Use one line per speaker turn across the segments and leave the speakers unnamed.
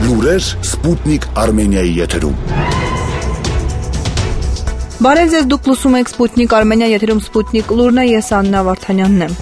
Լուրեր Սպուտնիկ Արմենիայի եթերում։
Բարև ձեզ, դուք լսում եք Սպուտնիկ Արմենիա եթերում Սպուտնիկ լուրն է, ես Աննա Վարդանյանն եմ։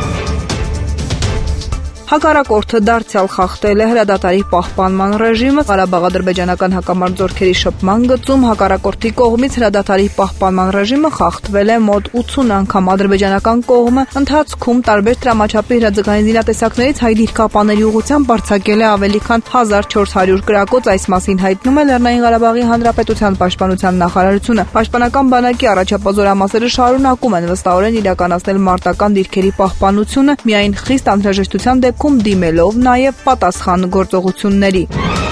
Հակառակորդը դարձյալ խախտել է հրադադարի պահպանման ռեժիմը, Ղարաբաղ-ադրբեջանական հակամարտ զորքերի շփման գծում հակառակորդի կողմից հրադադարի պահպանման ռեժիմը խախտվել է մոտ 80 անգամ, ադրբեջանական կողմը ընթացքում տարբեր տրամաչափի հրաձգային զինատեսակներից հայ դիրքապաների ուղղությամբ արձակել է ավելի քան 1400 կրակոց, այս մասին հայտնում է Լեռնային Ղարաբաղի Հանրապետության պաշտպանության նախարարությունը։ Պաշտպանական բանակի առաջապատժամասերը շարունակում են վստահորեն իրականացնել մարտական դիրքերի պահպանությունը, միայն խիստ անհրաժեշտության դեպքում դիմելով նաև պատասխան գործողությունների։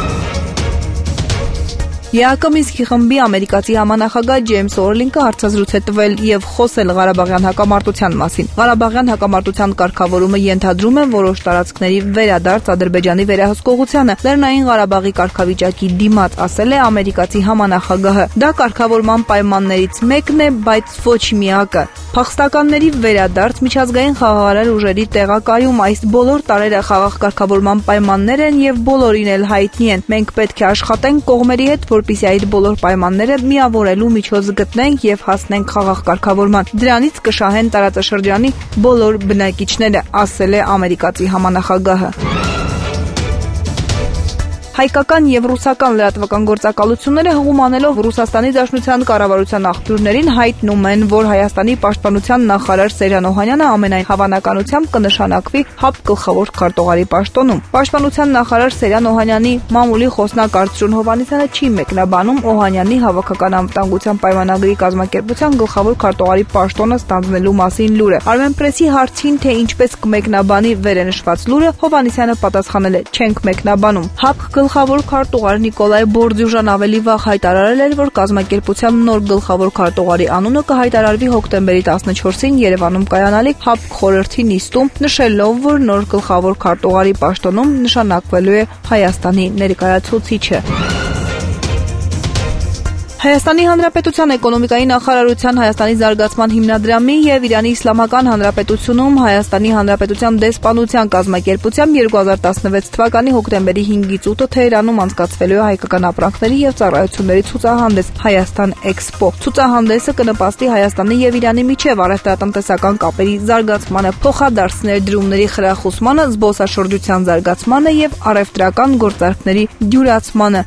ԵԱԿ Մինսկի խմբի ամերիկացի համանախագահ Ջեյմս Օրլինգը հարցազրույց է տվել եւ խոսել Ղարաբաղյան հակամարտության մասին։ Ղարաբաղյան հակամարտության կարգավորումը ենթադրում է որոշ տարածքների վերադարձ Ադրբեջանի վերահսկողությանը, Լեռնային Ղարաբաղի կարգավիճակի դիմաց, ասել է ամերիկացի համանախագահը։ Դա կարգավորման պայմաններից մեկն է, բայց ոչ միակը։ Փախստականների վերադարձ, միջազգային խաղաղարար ուժերի տեղակայում, այս բոլոր տարերը խաղաղ կարգավորման պայմաններ են եւ բոլորին էլ հայտնի են։ Մենք պետք է աշխատենք կողմերի հետ, որպեսզի այդ բոլոր պայմանները միավորելու միջոց գտնենք եւ հասնենք խաղաղ կարգավորման։ Դրանից կշահեն տարածաշրջանի բոլոր բնակիչները, ասել է ամերիկացի համանախագահը։ Հայկական եւ ռուսական լրատվական գործակալությունները հղում անելով Ռուսաստանի Դաշնության կառավարության աղբյուրներին հայտնում են, որ Հայաստանի պաշտպանության նախարար Սերյան Օհանյանը ամենայն հավանականությամբ կնշանակվի ՀԱՊ գլխավոր քարտուղարի պաշտոնում։ Պաշտպանության նախարար Սերյան Օհանյանի մամուլի խոսնակ Արծրուն Հովհաննիսյանը չի մեկնաբանում Օհանյանի հավաքական անվտանգության պայմանագրի կազմակերպության գլխավոր քարտուղարի պաշտոնը ստանձնելու մասին լուրը։ Armenpress-ի հարցին, թե ինչպես կմեկնաբանի վերենշված լուրը, Հովհաննիսյանը պատասխանել է. «Չենք մեկնաբանում»։ ՀԱՊ գլխավոր քարտուղար Նիկոլայ Բորդյուժան ավելի վաղ հայտարարել էր, որ կազմակերպության նոր գլխավոր քարտուղարի անունը կհայտարարվի հոկտեմբերի 14-ին Երևանում կայանալիք ՀԱՊ խորհրդի նիստում, նշելով, որ նոր գլխավոր քարտուղարի պաշտոնում նշանակվելու է Հայաստանի ներկայացուցիչը։ Հայաստանի Հանրապետության էկոնոմիկայի նախարարության Հայաստանի զարգացման հիմնադրամի եւ Իրանի Իսլամական Հանրապետությունում Հայաստանի Հանրապետության դեսպանության կազմակերպությամբ 2016 թվականի հոկտեմբերի 5-ից 8-ը Թեհրանում անցկացվելու է հայկական ապրանքների եւ ծառայությունների ցուցահանդես Հայաստան Էքսպո։ Ցուցահանդեսը կնպաստի Հայաստանի եւ Իրանի միջև առևտրատնտեսական կապերի զարգացմանը, փոխադարձ ներդրումների խրախուսմանը, զբոսաշրջության զարգացմանը եւ առևտրական գործարքների դյուրացմանը։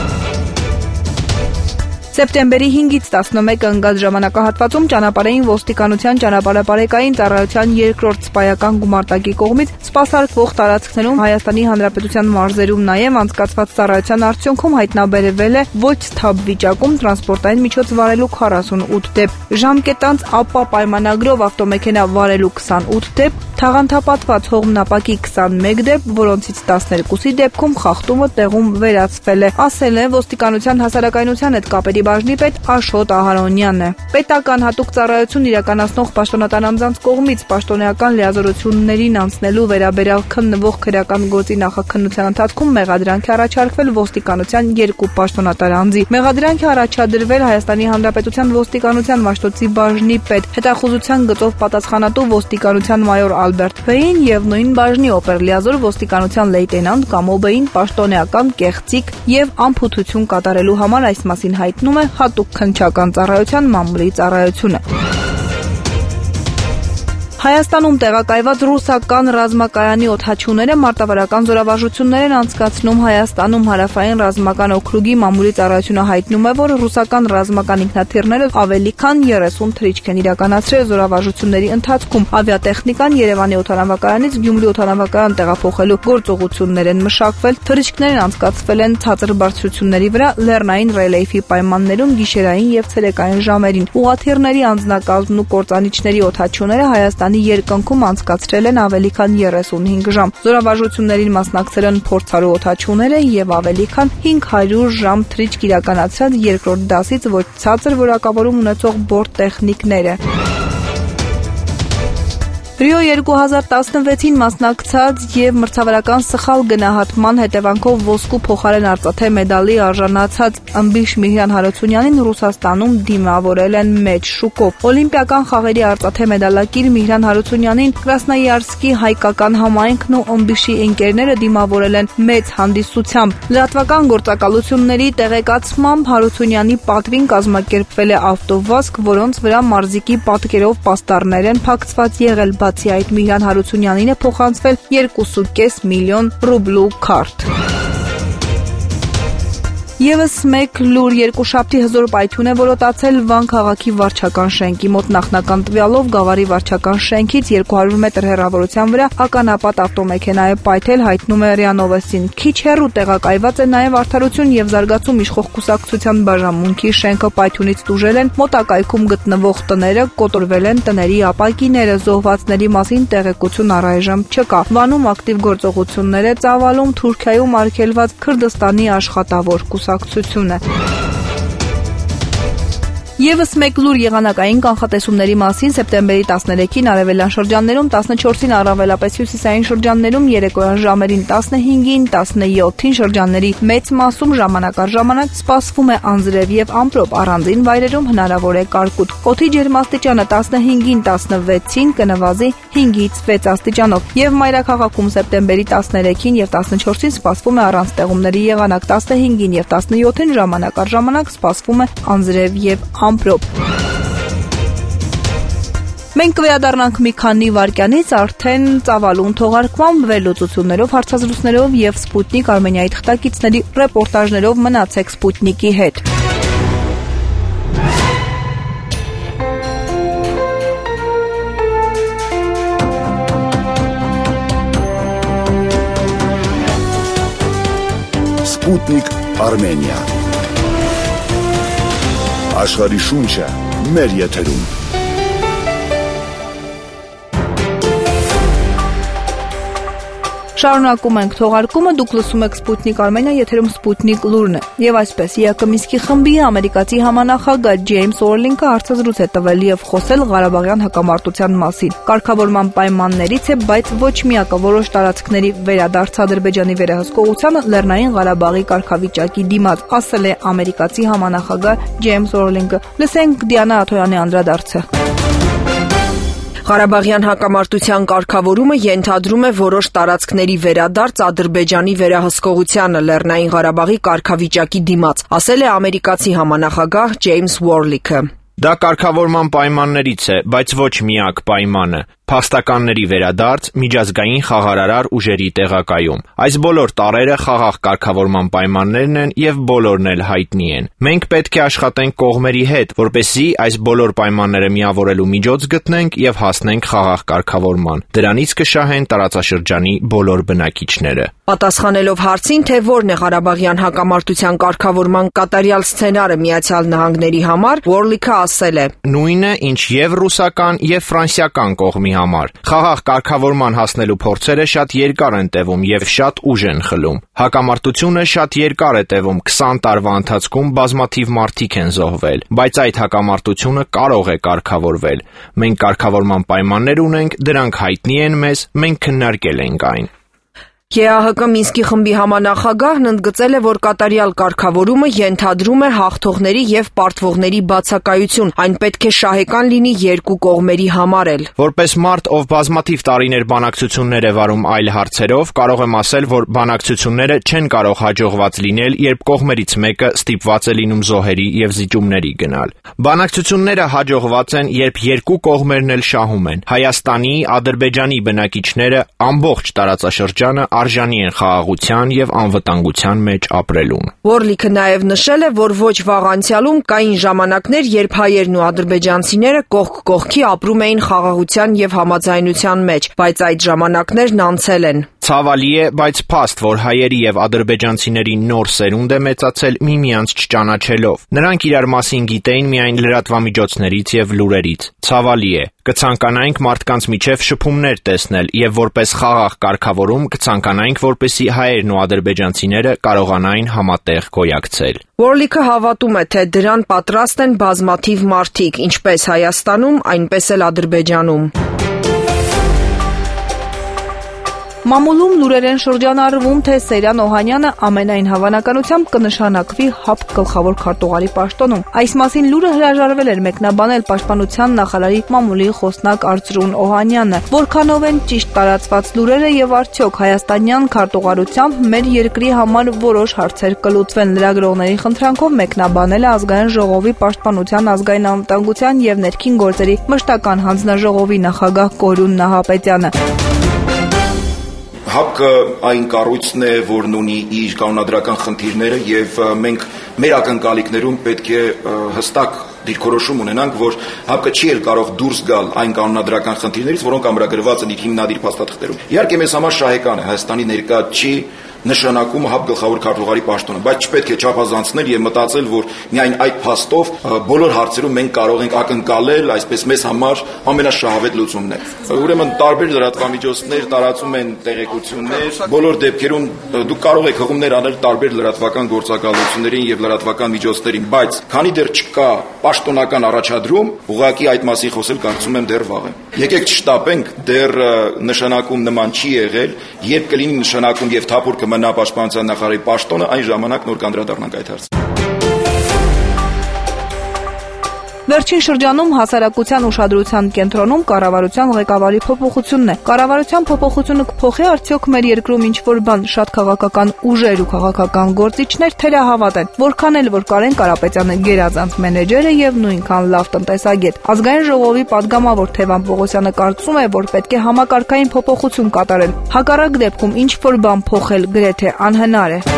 Սեպտեմբերի 5-ից 11-ը ընկած ժամանակահատվածում ճանապարհային ոստիկանության ճանապարհապարեկային ծառայության երկրորդ սպայական գումարտակի կողմից սպասարկվող տարածքներում Հայաստանի Հանրապետության մարզերում նաև անցկացված ծառայության արդյունքում հայտնաբերվել է ոչ սթաբ վիճակում տրանսպորտային միջոց վարելու 48 դեպք, ժամկետանց ԱՊԱ պայմանագրով ավտոմեքենա վարելու 28 դեպք, թաղանթապատված հողմնապակի 21 դեպք, որոնցից 12-ի դեպքում խախտումը տեղում վերացվել է, ասել է ոստիկանության հասարակայնության հետ կապերի բաժնի պետ Աշոտ Ահարոնյանը։ Պետական հատուկ ծառայություն իրականացնող պաշտոնատար անձանց կողմից պաշտոնեական լիազորություններին անցնելու վերաբերյալ քննվող քրեական գործի նախաքննության ընթացքում մեղադրանք է առաջարկվել ոստիկանության 2 պաշտոնատար անձի։ Մեղադրանք է առաջադրվել Հայաստանի Հանրապետության ոստիկանության Մաշտոցի բաժնի պետ, հետախուզության գծով պատասխանատու ոստիկանության մայոր Ալբերտ Փեին եւ նույն բաժնի օպերլիազոր ոստիկանության լեյտենանտ Կամո Բեին պաշտոնեական կեղծիք եւ անփութություն կատարելու համար, այս մասին հայտնում է հատուկ քննչական ծառայության մամուլի ծառայությունը։ Հայաստանում տեղակայված ռուսական ռազմակայանի օդաչուները մարտավարական զորավարժություններ են անցկացնում Հայաստանում։ Հարավային ռազմական օքրուգի մամուլի ծառայությունը հայտնում է, որ ռուսական ռազմական ինքնաթիռները ավելի քան 30 թռիչք են իրականացրել զորավարժությունների ընթացքում։ Ավիատեխնիկան Երևանի օդանավակայանից Գյումրի օդանավակայան տեղափոխելու գործողություններ են մշակվել։ Թռիչքներն անցկացվել են ցածր բարձրությունների վրա լեռնային ռելիեֆի պայմաններում գիշերային եւ ցերեկային ժամերին։ Ուղղաթիռների անձնակազմն ու կործանիչների օդաչուները Հայաստանի երկնքում անցկացրել են ավելի քան 35 ժամ։ Զորավարժություններին մասնակցել են փորձառու օդաչուները եւ ավելի քան 500 ժամ թռիչք իրականացրած երկրորդ դասից ոչ ցածր որակավորում ունեցող բորտ տեխնիկները։ Ռիո 2016-ին մասնակցած եւ մրցավարական սխալ գնահատման հետևանքով ոսկու փոխարեն արծաթե մեդալի արժանացած ըմբիշ Միհրան Հարությունյանին Ռուսաստանում դիմավորել են մեծ շուկով։ Օլիմպիական խաղերի արծաթե մեդալակիր Միհրան Հարությունյանին Կրասնոյարսկի հայկական համայնքն ու ըմբիշի ընկերները դիմավորել են մեծ հանդիսությամբ։ Լրատվական գործակալությունների տեղեկացմամբ Հարությունյանի պատվին կազմակերպվել է ավտովազք, որոնց վրա մարզիկի պատկերով պաստառներ են փակցված եղել։ Բացի այդ, Միհրան Հարությունյանին է փոխանցվել 2.5 միլիոն ռուբլու քարտ։ Եվս մեկ լուր երկուշաբթի հզոր պայթյուն է որոտացել Վան քաղաքի վարչական շենքի մոտ նախնական տվյալով Գավառի վարչական շենքից 200 մետր հեռավորության վրա ականապատ ավտոմեքենա է պայթել, հայտնում է ՌԻԱ Նովոստին։ Քիչ հեռու տեղակայված է նաև Արդարություն եւ զարգացում իշխող կուսակցության բաժանմունքի շենքը պայթյունից տուժել են մոտակայքում գտնվող տները, կոտորվել են տների ապակիները, զոհվածների մասին տեղեկություն առայժմ չկա։ Վանում ակտիվ գործողություններ է ծավալում Թուրքիայում արգելված Քրդստանի աշխատավոր կուսակցությունը։ Եվս մեկ լուր եղանակային կանխատեսումների մասին սեպտեմբերի 13-ին արևելյան շրջաններում, 14-ին առավելապես հյուսիսային շրջաններում, երեկոյան ժամերին 15-ին, 17-ին շրջանների մեծ մասում ժամանակ առ ժամանակ սպասվում է անձրև եւ ամպրոպ, առանձին վայրերում հնարավոր է կարկուտ։ Օդի ջերմաստիճանը 15-ին 16-ին կնվազի 5-ից 6 աստիճանով եւ մայրաքաղաքում սեպտեմբերի 13-ին եւ 14-ին սպասվում է առանց տեղումների եղանակ, 15-ին եւ 17-ին ժամանակ առ ժամանակ սպասվում է անձրև եւ ամպրոպ։ Մենք կվերադառնանք մի քանի վայրկյանից արդեն ծավալուն թողարկմամբ, վերլուծություններով, հարցազրույցներով եւ Սպուտնիկ Արմենիայի թղթակիցների ռեպորտաժներով մնացեք Սպուտնիկի հետ։
Սպուտնիկ Արմենիա։ Աշխարհի շունչը մեր եթերում։
Շարունակում ենք թողարկումը, դուք լսում եք Սպուտնիկ Արմենիա, եթերում Սպուտնիկ լուրն է։ Եվ այսպես, ԵԱԿ-ի խմբի ամերիկացի համանախագահ Ջեյմս Օրլինգը հարցազրույց է տվել եւ խոսել Ղարաբաղյան հակամարտության մասին։ Կարգավորման պայմաններից է, բայց ոչ միակը որոշ տարածքների վերադարձ Ադրբեջանի վերահսկողությանը Լեռնային Ղարաբաղի կարգավիճակի դիմաց, ասել է ամերիկացի համանախագահ Ջեյմս Օրլինգը։ Լսենք Դիանա Աթոյանի անդրադարձը։
Ղարաբաղյան հակամարտության կարգավորումը ենթադրում է որոշ տարածքների վերադարձ Ադրբեջանի վերահսկողությանը Լեռնային Ղարաբաղի կարգավիճակի դիմաց, ասել է ամերիկացի համանախագահ Ջեյմս Օրլինգը։
Դա կարգավորման պայմաններից է, բայց ոչ միակ պայմանը։ Փախստականների վերադարձ, միջազգային խաղարարար ուժերի տեղակայում։ Այս բոլոր տարրերը խաղաղ կարգավորման պայմաններն են եւ բոլորն էլ հայտնի են։ Մենք պետք է աշխատենք կողմերի հետ, որպեսզի այս բոլոր պայմանները միավորելու միջոց գտնենք եւ հասնենք խաղաղ կարգավորման։ Դրանից կշահեն տարածաշրջանի բոլոր բնակիչները։
Պատասխանելով հարցին, թե որն է Ղարաբաղյան հակամարտության կարգավորման կատարյալ սցենարը Միացյալ Նահանգների համար, Օրլինգը ասել է.
Նույնը, ինչ եւ ռուսական եւ ֆրանսիական կողմի համար։ Խաղաղ կարգավորման հասնելու փորձերը շատ երկար են տևում եւ շատ ուժ են խլում։ Հակամարտությունը շատ երկար է տևում, 20 տարվա ընթացքում բազմաթիվ մարդիկ են զոհվել, բայց այդ հակամարտությունը կարող է կարգավորվել։ Մենք կարգավորման պայմաններ ունենք, դրանք հայտնի են մեզ, մենք քննարկել ենք այն։
ԵԱՀԿ Մինսկի խմբի համանախագահն ընդգծել է, որ կատարյալ կարգավորումը ենթադրում է հաղթողների եւ պարտվողների բացակայություն, այն պետք է շահեկան լինի երկու կողմերի համար էլ։
Որպես մարդ, ով բազմաթիվ տարիներ բանակցություններ է վարում այլ հարցերով, կարող եմ ասել, որ բանակցությունները չեն կարող հաջողված լինել, երբ կողմերից մեկը ստիպված է լինում զոհերի եւ զիջումների գնալ։ Բանակցությունները հաջողված են, երբ երկու կողմերն էլ շահում են։ Հայաստանի, Ադրբեջանի բնակիչները ամբողջ տարածաշրջանը արժանի են խաղաղության եւ անվտանգության մեջ ապրելուն։
Օրլինգը նաեւ նշել է, որ ոչ վաղ անցյալում կային ժամանակներ, երբ հայերն ու ադրբեջանցիները կողք կողքի ապրում էին խաղաղության եւ համաձայնության մեջ, բայց այդ ժամանակներն անցել են։
Ցավալի է, բայց փաստ, որ հայերի եւ ադրբեջանցիների նոր սերունդ է մեծացել միմյանց չճանաչելով։ Նրանք իրար մասին գիտեին միայն լրատվամիջոցներից եւ լուրերից։ Ցավալի է։ Կցանկանայինք մարդկանց միջև շփումներ տեսնել եւ որպես խաղաղ կարգավորում կցանկանայինք, որպեսզի հայերն ու ադրբեջանցիները կարողանային համատեղ գոյակցել։
Օրլինգը հավատում է, թե դրան պատրաստ են բազմաթիվ մարդիկ, ինչպես Հայաստանում, այնպես էլ Ադրբեջանում։
Մամուլում լուրեր են շրջանառվում, թե Սերյան Օհանյանը ամենայն հավանականությամբ կնշանակվի ՀԱՊԿ գլխավոր քարտուղարի պաշտոնում։ Այս մասին լուրը հրաժարվել էր մեկնաբանել Պաշտպանության նախարարի մամուլի խոսնակ Արծրուն Օհանյանը։ Որքանով են ճիշտ տարածված լուրերը եւ արդյոք հայաստանյան քարտուղարությամբ մեր երկրի համար որոշ հարցեր կլուծվեն, լրագրողների խնդրանքով մեկնաբանել է Ազգային ժողովի Պաշտպանության, ազգային անվտանգության եւ ներքին գործերի մշտական հանձնաժողովի նախագահ Կորյուն Նահապետյանը։
ՀԱՊԿ-ը այն կառույցն է, որն ունի իր կանոնադրական խնդիրները եւ մենք մեր ակնկալիքներում պետք է հստակ դիրքորոշում ունենանք, որ ՀԱՊԿ-ը չի էլ կարող դուրս գալ այն կանոնադրական խնդիրներից, որոնք ամրագրված են իր հիմնադիր փաստաթղթերում։ Իհարկե մեզ համար շահեկան է Հայաստանի ներկա չի նշանակում ՀԱՊԿ գլխավոր քարտուղարի պաշտոնը, բայց չպետք է չափազանցնել եւ մտածել, որ միայն այդ փաստով բոլոր հարցերում մենք կարող ենք ակնկալել, այսպես մեզ համար ամենաշահավետ լուծումներ։ Ուրեմն տարբեր լրատվամիջոցներ տարածում են տեղեկություններ, բոլոր դեպքերում դուք կարող եք հղումներ անել տարբեր լրատվական գործակալություններին եւ լրատվական միջոցներին, բայց քանի դեռ չկա պաշտոնական առաջադրում, ուղղակի այդ մասին խոսել կարծում եմ դեռ վաղ է։ Եկեք չշտապենք, դեռ նշանակում նման չի եղել, երբ կլինի նշանակում եւ թափուր մնա Պաշտպանության նախարարի պաշտոնը, այն ժամանակ նոր կանդրադառնանք այդ հարցին։
Վերջին շրջանում հասարակության ուշադրության կենտրոնում կառավարության ղեկավարի փոփոխությունն է։ Կառավարության փոփոխությունը կփոխի արդյոք մեր երկրում ինչ-որ բան, շատ քաղաքական ուժեր ու քաղաքական գործիչներ թերահավատ են, որքան էլ որ Կարեն Կարապետյանը գերազանց մենեջեր է եւ նույնքան լավ տնտեսագետ։ Ազգային ժողովի падգամավոր Թևան Պողոսյանը կարծում է, որ պետք է համակարգային փոփոխություն կատարել։ Հակառակ դեպքում ինչ-որ բան փոխել գրեթե անհնար է։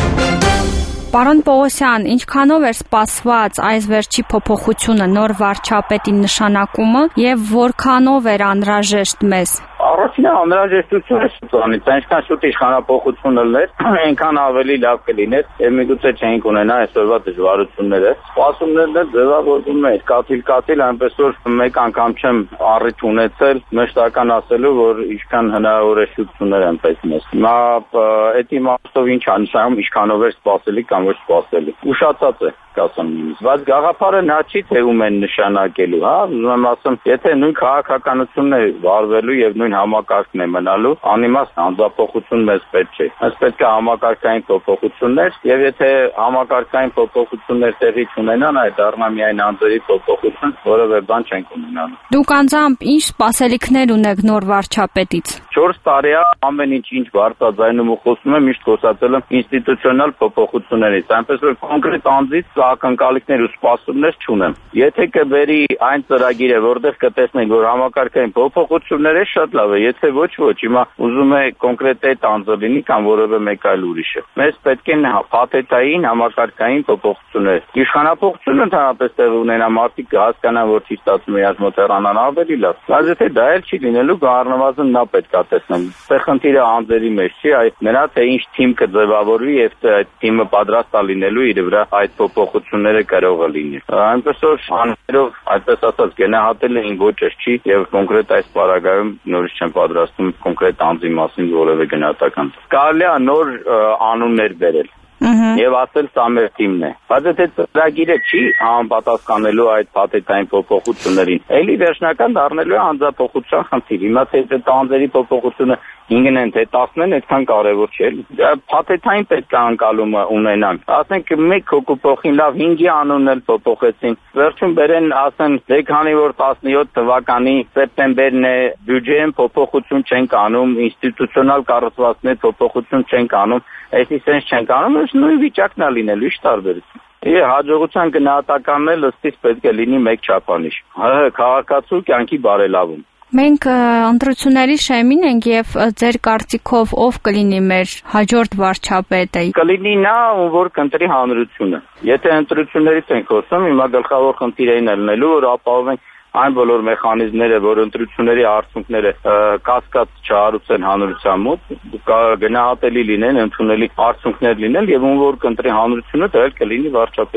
Պարոն Պողոսյան, ինչքանով էր սպասված այս վերջի փոփոխությունը, նոր վարչապետի նշանակումը եւ որքանով էր անհրաժեշտ մեզ։
Առաջինը անհրաժեշտությունը շուտանից, այնքան շուտ իշխանապողություն լներ, այնքան ավելի լավ կլիներ եւ միգուցե չէինք ունենա այսօրվա դժվարությունները։ Սպասումներն էլ ձևավորվում են կաթիլ, այնպես որ մեկ անգամ չեմ առիթ ունեցել մշտական ասելու, որ ինչքան հնարավոր է շուտություններ են պես մեզ։ Հիմա այդ իմաստով ինչ անշանում ինչքանով էր սպասելի կամ ոչ սպասելի։ Ուշացած է կասեմ նույնիսկ, բայց գաղափարը նա չի թե ում են նշանակելու, հա, ուզում եմ ասեմ, եթե նույն քաղաքականությունն է վարվելու եւ նույն համակարգն է մնալու, անիմաստ անձափոխություն մեզ պետք չէ։ Մեզ պետք է համակարգային փոփոխություններ եւ եթե համակարգային փոփոխություններ տեղի չունենան, այդ դառնա միայն անձերի փոփոխություն, որովե բան չենք ունենալու։
Դուք անձամբ ինչ սպասելիքներ ունեք նոր վարչապետից։
4 տարի է ամեն ինչ բարձրաձայնում ու խոսում եմ, միշտ խոսացել եմ ինստիտուցիոնալ փոփոխություններից, այնպես որ կոնկրետ անձից ակնկալիքներ ու սպասումներ չունեմ։ Եթե կբերի այն ծրագիրը, որտեղ կտեսնենք, որ համակարգային փոփոխություններ է, շատ լավ է, եթե ոչ, հիմա ուզում է կոնկրետ այդ անձը լինի կամ որևէ մեկ այլ ուրիշը։ Մեզ պետք են փաթեթային համակարգային փոփոխություններ։ Իշխանապողությունը ընդհանրապես տեղ ունենա, մարդիկ կհասկանան, որ չի ստացվում իրաց մոտ հեռանան ավելի լավ։ Բայց եթե դա էլ չի լինելու, առնվազն նա պետք է տեսնեմ։ Սա խնդիրը անձերի մեջ չի, այդ նրա թե ինչ թիմ կձևավորվի եւ այդ թիմը պատրաստ է լինելու իր վրա այդ փոփոխությունները կարող է լինի։ Այնպես որ աններով, այդպես ասած, գնահատելը ին ոչինչ չի եւ կոնկրետ այս պարագայում նորից չեմ պատրաստում կոնկրետ անձի մասին որևէ գնահատական։ Կարելի է նոր անուններ բերել։ Եվ ասել սա մեր թիմն է։ Բայց եթե ծրագիրը չի համապատասխանելու այդ փաթեթային փոփոխություններին, էլի վերջնական դառնելու է անձափոխության խնդիր։ Հիմա թե այդ անձերի փոփոխությունը 5-ն են թե 10-ն են, այդքան կարևոր չէ։ Փաթեթային պետք է անկալումը ունենանք։ Ասենք մեկ հոգու փոխին լավ 5-ի անունն էլ փոփոխեցին։ Վերջում բերեն ասեն, դե քանի որ 17 թվականի սեպտեմբերն է, բյուջեին փոփոխություն չենք անում, ինստիտուցիոնալ կառուցվածքներ փոփոխություն չենք անում, այսինքն չենք անում, նույն վիճակն է լինելու, ի՞նչ տարբերություն։ Հաջողության գնահատականն էլ ըստիս պետք է լինի մեկ չափանիշ։ Քաղաքացու կյանքի բարելավում։
Մենք ընտրությունների շեմին ենք եւ ձեր կարծիքով ով կլինի մեր հաջորդ վարչապետը։
Կլինի նա, ում որ կընտրի հանրությունը։ Եթե ընտրություններից ենք խոսում, հիմա գլխավոր խնդիրը այն է լինելու, որ ապահովենք այն բոլոր մեխանիզմները, որ ընտրությունների արդյունքները կասկած չհարուցեն հանրության մոտ, գնահատելի լինեն, ընդունելի արդյունքներ լինեն եւ ում որ կընտրի հանրությունը, դա էլ կլինի վարչապետը։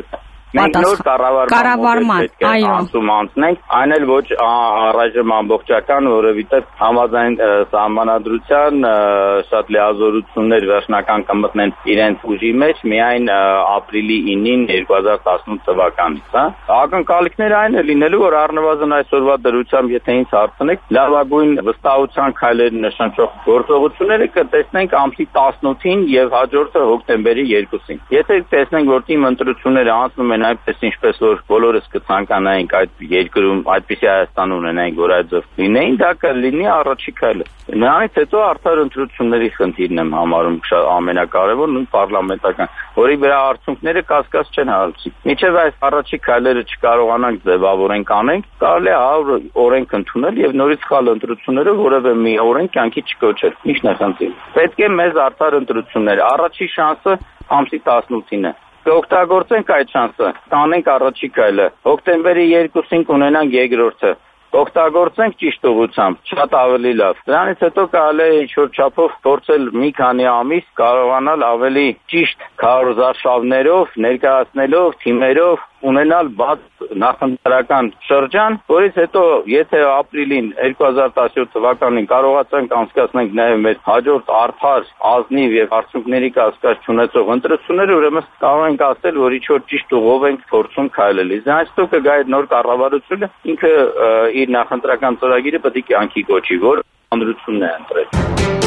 մենք նոր կառավարման անցում անցնենք, այն էլ ոչ առայժմ ամբողջական, որովհետև համաձայն սահմանադրության շատ լիազորություններ վերջնական կմտնեն իրենց ուժի մեջ միայն ապրիլի 9-ին 2018 թվականից, հա։ Ակնկալիքները այն է լինելու, որ առնվազն այսօրվա դրությամբ, եթե ինձ հարցնեք, լավագույն վստահության քայլեր նշանչող գործողությունները կտեսնենք ամսի 18-ին եւ հաջորդը հոկտեմբերի 2-ին։ Եթե տեսնենք, որ թիմ ընտրությունները անցնում են այնպես, ինչպես որ բոլորս կցանկանայինք այդ երկրում, այդպիսի Հայաստան ունենայինք, որ այդ ձև լինեին, դա կլինի առաջի քայլը։ Նրանից հետո արդար ընտրությունների խնդիրն եմ համարում ամենակարևորն ու պարլամենտական, որի վրա արդյունքները կասկած չեն հարուցի։ Մինչև այս առաջի քայլերը չկարողանանք ձևավորենք անենք, կարելի է օրենք ընդունել եւ նորից սխալ ընտրությունները որևէ մի օրենք կյանքի չկոչել։ Ինչն է խնդիրը։ Պետք է մեզ արդար ընտրություններ։ Առաջի շանսը ամսի 18-ին է։ Կօգտագործենք այդ շանսը, կանենք առաջի քայլը։ Հոկտեմբերի 2-ին կունենանք երկրորդը։ Օգտագործենք ճիշտ ուղղությամբ, շատ ավելի լավ։ Դրանից հետո կարելի է ինչ-որ չափով փորձել մի քանի ամիս կարողանալ ավելի ճիշտ քարոզարշավներով, ներկայացնելով, թիմերով ունենալ բաց նախընտրական շրջան, որից հետո եթե ապրիլին 2017 թվականին կարողացանք անցկացնենք նաև մեր հաջորդ արդար, ազնիվ եւ արդյունքների կասկած չունեցող ընտրությունները, ուրեմն կարող ենք ասել, որ ինչ-որ ճիշտ ուղով ենք փորձում քայլել։ Դրանից հետո կգա այդ նոր կառավարությունը, ինքը իր նախընտրական ծրագիրը պետք է կյանքի կոչի, որ հանրությունն է ընտրել։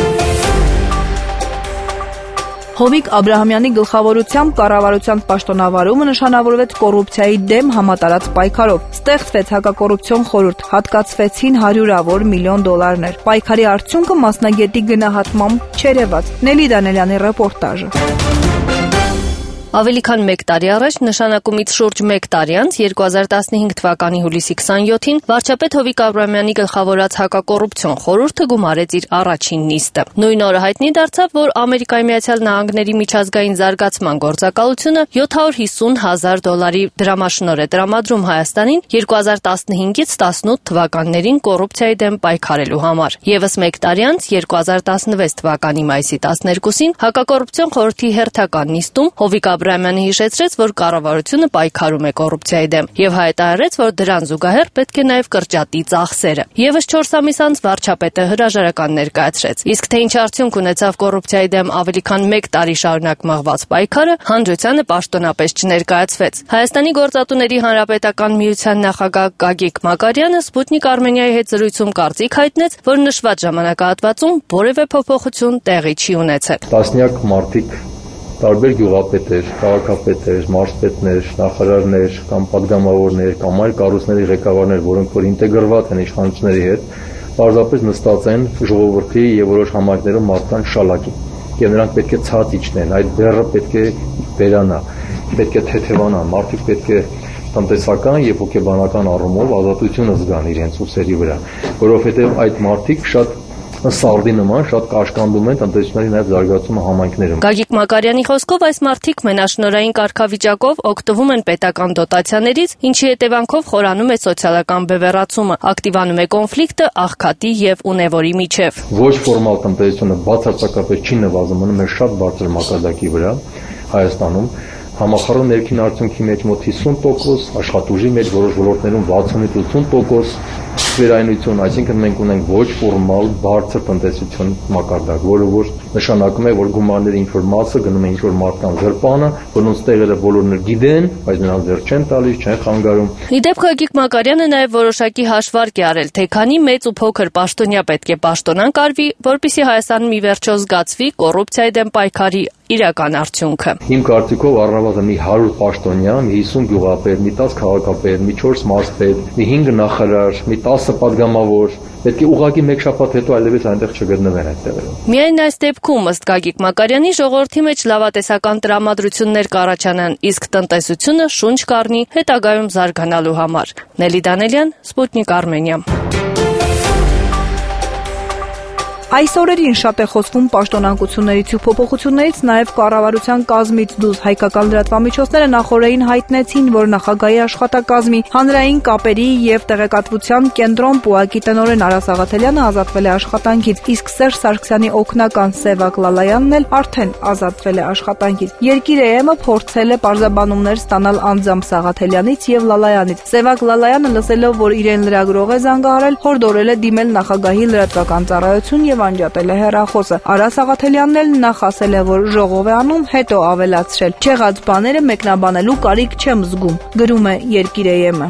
Հովիկ Աբրահամյանի գլխավորությամբ կառավարության պաշտոնավարումը նշանավորվեց կոռուպցիայի դեմ համատարած պայքարով։ Ստեղծվեց հակակոռուպցիոն խորհուրդ, հատկացվեցին հարյուրավոր միլիոն դոլարներ։ Պայքարի արդյունքը մասնագետի գնահատմամբ չերևաց։ Նելի Դանելյանի ռեպորտաժը։
Ավելի քան 1 տարի առաջ, նշանակումից շուրջ 1 տարի անց, 2015 թվականի հուլիսի 27-ին, վարչապետ Հովիկ Աբրահամյանի գլխավորած հակակոռուպցիոն խորհուրդը գումարեց իր առաջին նիստը։ Նույն օրը հայտնի դարձավ, որ Ամերիկայի Միացյալ Նահանգների միջազգային զարգացման գործակալությունը $750,000 դրամաշնոր է տրամադրում Հայաստանին 2015-ից 18 թվականներին կոռուպցիայի դեմ պայքարելու համար։ Եվս 1 տարի անց, 2016 թվականի մայիսի 12-ին, հակակոռուպցիոն խորհրդի հերթական նիստում Հովիկ Աբրահամյանը հիշեցրեց, որ կառավարությունը պայքարում է կոռուպցիայի դեմ եւ հայտարարեց, որ դրան զուգահեռ պետք է նաեւ կրճատի ծախսերը։ Եվս 4 ամիս անց վարչապետը հրաժարական ներկայացրեց։ Իսկ թե ինչ արդյունք ունեցավ կոռուպցիայի դեմ ավելի քան 1 տարի շարունակ մղված պայքարը, հանրությանը պաշտոնապես չներկայացվեց։ Հայաստանի գործատուների հանրապետական միության նախագահ Գագիկ Մակարյանը Սպուտնիկ Արմենիայի հետ զրույցում կարծիք հայտնեց, որ նշված ժամանակահատվածում որևէ փոփոխություն տեղի չի ունեցել։
Տասնյակ մարդիկ տարբեր գյուղապետեր, քաղաքապետեր, մարզպետներ, նախարարներ կամ պատգամավորներ կամ այլ կառույցների ղեկավարներ, որոնք որ ինտեգրված են իշխանությունների հետ, պարզապես նստած են ժողովրդի եւ որոշ համայնքներում մարդկանց շալակի։ Եվ նրանք պետք է ցած իջնեն, այդ բեռը պետք է վերանա, պետք է թեթևանա, մարդիկ պետք է տնտեսական եւ հոգեբանական առումով ազատությունը զգան իրենց ուսերի վրա, որովհետեւ այդ մարդիկ շատ սարդի նման շատ կաշկանդում են տնտեսությունների նաև զարգացումը համայնքներում։
Գագիկ Մակարյանի խոսքով այս մարդիկ մենաշնորհային կարգավիճակով օգտվում են պետական դոտացիաներից, ինչի հետևանքով խորանում է սոցիալական բևեռացումը, ակտիվանում է կոնֆլիկտը աղքատի եւ ունևորի միջև։
Ոչ ֆորմալ տնտեսությունը բացարձակապես չի նվազում, մնում է շատ բարձր մակարդակի վրա Հայաստանում։ Համախառն ներքին արդյունքի մեջ մոտ 50%, աշխատուժի մեջ որոշ ոլորտներում 60-80% վերայնություն, այսինքն մենք ունենք ոչ ֆորմալ բարձր տնտեսություն մակարդակ, որը որ նշանակում է, որ գումարների ինչ-որ մասը գնում է ինչ-որ մարդկանց գրպանը, որոնց տեղերը բոլորն գիտեն, բայց նրանց ձեռք չեն տալիս, չեն խանգարում։
Իդեպ Գագիկ Մակարյանը նաև որոշակի հաշվարկ է արել, թե քանի մեծ ու փոքր պաշտոնյա պետք է պաշտոնան կարվի, որպեսզի Հայաստանում ի վերջո զգացվի կոռուպցիայի դեմ պայքարի իրական արդյունքը։
Իմ կարծիքով առնվազն մի 100 պաշտոնյա, մի 50 գյուղապետ, մի 10 քաղաքապետ, մի 4 մարզպետ, մի 5 նախարար, մի 10 պատգամավոր պետք է ուղղակի մեկ շաբաթ հետո այլևս այնտեղ չգտնվեն այդ տեղերում։
Միայն այս դեպքում ըստ Գագիկ Մակարյանի ժողովրդի մեջ լավատեսական տրամադրություններ կառաջանան, իսկ տնտեսությունը շունչ կառնի հետագայում զարգանալու համար։ Նելի Դանելյան, Սպուտնիկ Արմենիա։
Այս օրերին շատ է խոսվում պաշտոնանկություններից ու փոփոխություններից, նաև կառավարության կազմից դուրս հայկական լրատվամիջոցները նախորդին հայտնեցին, որ նախագահի աշխատակազմի հանրային կապերի եւ տեղեկատվության կենտրոն ՊՈՒԱԿ-ի տնօրեն Արա Սաղաթելյանը ազատվել է աշխատանքից, իսկ Սերժ Սարգսյանի օգնական Սևակ Լալայանն էլ արդեն ազատվել է աշխատանքից։ Երկիր ԵՄ-ը փորձել է պարզաբանումներ ստանալ անձամբ Սաղաթելյանից եւ Լալայանից։ Սևակ Լալայանը լսելով, որ իրեն լրագրող է զանգահարել, հորդորել է դիմել նախագահի լրատվական ծառայություն եւ անջատել է հեռախոսը։ Արա Սաղաթելյանն էլ նախ ասել է, որ ժողով է անում, հետո ավելացրել. «Չեղած բաները մեկնաբանելու կարիք չեմ զգում», գրում է Երկիր ԵՄ-ը։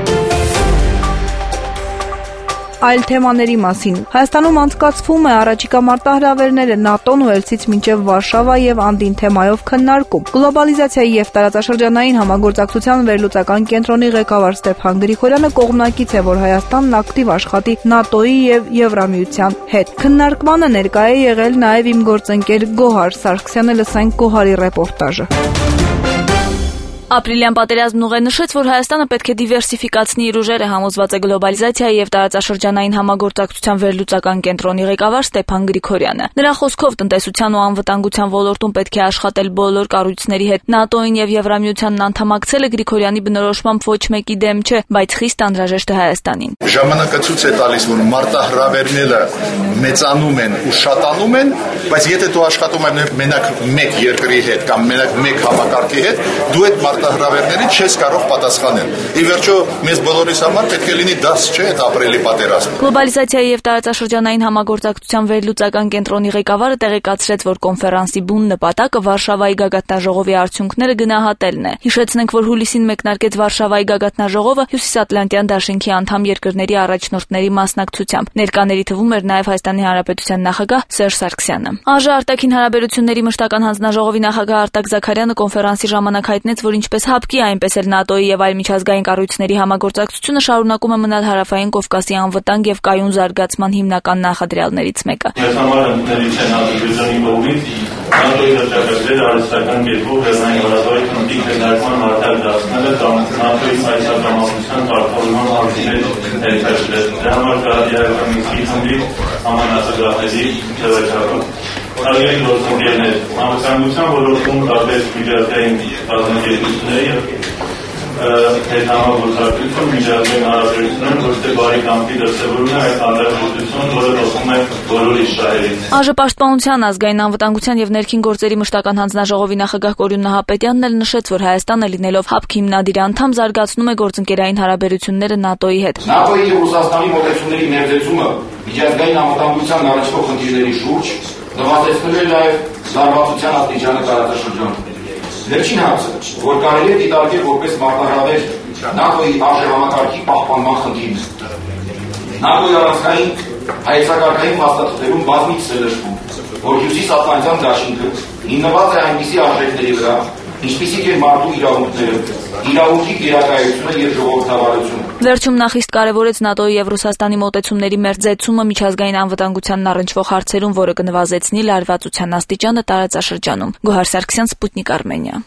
Այլ թեմաների մասին։ Հայաստանում անցկացվում է առաջիկա մարտահրավերները ՆԱՏՕ-ն Ուելսից մինչև Վարշավա եւ Անդին թեմայով քննարկում։ Գլոբալիզացիայի եւ տարածաշրջանային համագործակցության վերլուծական կենտրոնի ղեկավար Ստեփան Գրիգորյանը կողմնակից է, որ Հայաստանն ակտիվ աշխատի ՆԱՏՕ-ի եւ Եվրամիության հետ։ Քննարկմանը ներկա է եղել նաեւ իմ գործընկեր Գոհար Սարգսյանը, լսենք Գոհարի ռեպորտաժը։
Ապրիլյան պատերազմն ուղենշեց, որ Հայաստանը պետք է դիվերսիֆիկացնի իր ուժերը, համոզված է գլոբալիզացիայի եւ տարածաշրջանային համագործակցության վերլուծական կենտրոնի ղեկավար Ստեփան Գրիգորյանը։ Նրա խոսքով տնտեսության ու անվտանգության ոլորտում պետք է աշխատել բոլոր կառույցների հետ։ ՆԱՏՕ-ին եւ Եվրամիությանն անդամակցելը Գրիգորյանի բնորոշմամբ ոչ մեկի դեմ չէ, բայց խիստ անհրաժեշտ է Հայաստանին։
Ժամանակը ցույց է տալիս, որ մարտահրավերները մեծանում են ու շատանում են, բայց եթե դու աշխատում ես մենակ մեկ երկրի հետ կամ մենակ մեկ համակարգի հետ, դու այդ մարտահրավերներին չես կարող պատասխանել։ Ի վերջո, մեզ բոլորիս համար պետք է լինի դաս չէ այդ ապրելի պատերազմը։
Գլոբալիզացիայի եւ տարածաշրջանային համագործակցության վերլուծական կենտրոնի ղեկավարը տեղեկացրեց, որ կոնֆերանսի բուն նպատակը Վարշավայի գագաթնաժողովի արդյունքները գնահատելն է։ Հիշեցնենք, որ հուլիսին մեկնարկեց Վարշավայի գագաթնաժողովը Հյուսիսատլանտյան դաշինքի անդամ երկրների առաջնորդների մասնակցությամբ։ Ներկաների թվում էր նաեւ Հայաստանի Հանրապետության նախագահ Սերժ Սարգսյանը։ ԱԺ արտաքին հարաբերությունների մշտական հանձնաժողովի նախագահ Արտակ Զաքարյանը կոնֆերանսի ժամանակ հայտնեց, որ ինչպես ՀԱՊԿ-ի, այնպես էլ ՆԱՏՕ-ի եւ այլ միջազգային կառույցների համագործակցությունը շարունակում է մնալ Հարավային Կովկասի անվտանգ եւ կայուն զարգացման հիմնական նախադրյալներից մեկը։
Մեզ համար ընդունելի չէ Ադրբեջանի կողմից ՆԱՏՕ-ի դաշնակցել արհեստական կերպով Լեռնային Ղարաբաղի քննի քննարկման հարթակ դարձնելը կամ ՆԱՏՕ-ի հայցակամասության կարգավորման հարցեր ներկայացնել։ Դրա համար կարողական մի խմբի համանախագահների ձևաչափը Հարգելի գործընկերներ, անվտանգության ոլորտում տարբեր միջազգային կազմակերպությունների հետ համագործակցություն միջազգային հարաբերությունները ոչ թե բարի կամքի դրսևորումն է այդ անհրաժեշտություն, որը դասում է բոլորի շահերից։
ԱԺ պաշտպանության, ազգային անվտանգության եւ ներքին գործերի մշտական հանձնաժողովի նախագահ Կորյուն Նահապետյանն էլ նշեց, որ Հայաստանը լինելով ՀԱՊԿ-ի հիմնադիր անդամ զարգացնում է գործընկերային հարաբերությունները ՆԱՏՕ-ի հետ։
ՆԱՏՕ-ի եւ Ռուսաստանի մոտեցումների ներդրումը միջազգային անվտանգության առաջնող խնդիրների շուրջ նվազեցնել է նաև զարգացության աստիճանը տարածաշրջանում։ Վերջին հարցը, որ կարելի է դիտարկել որպես մարտահրավեր ՆԱՏՕ-ի ԱԺ համակարգի պահպանման խնդիրն է։ ՆԱՏՕ-ի առանցքային հայեցակարգային փաստաթղթերում բազմիցս է նշվում, որ Հյուսիսատլանտյան դաշինքը հիմնված է այնպիսի արժեքների վրա, ինչպիսիք են մարդու իրավունքները, իրավունքի գերակայությունը եւ ժողովրդավարությունը։
Վերջում նա խիստ կարևորեց ՆԱՏՕ-ի եւ Ռուսաստանի մոտեցումների մերձեցումը միջազգային անվտանգությանն առնչվող հարցերում, որը կնվազեցնի լարվածության աստիճանը տարածաշրջանում։ Գոհար Սարգսյան, Սպուտնիկ Արմենիա։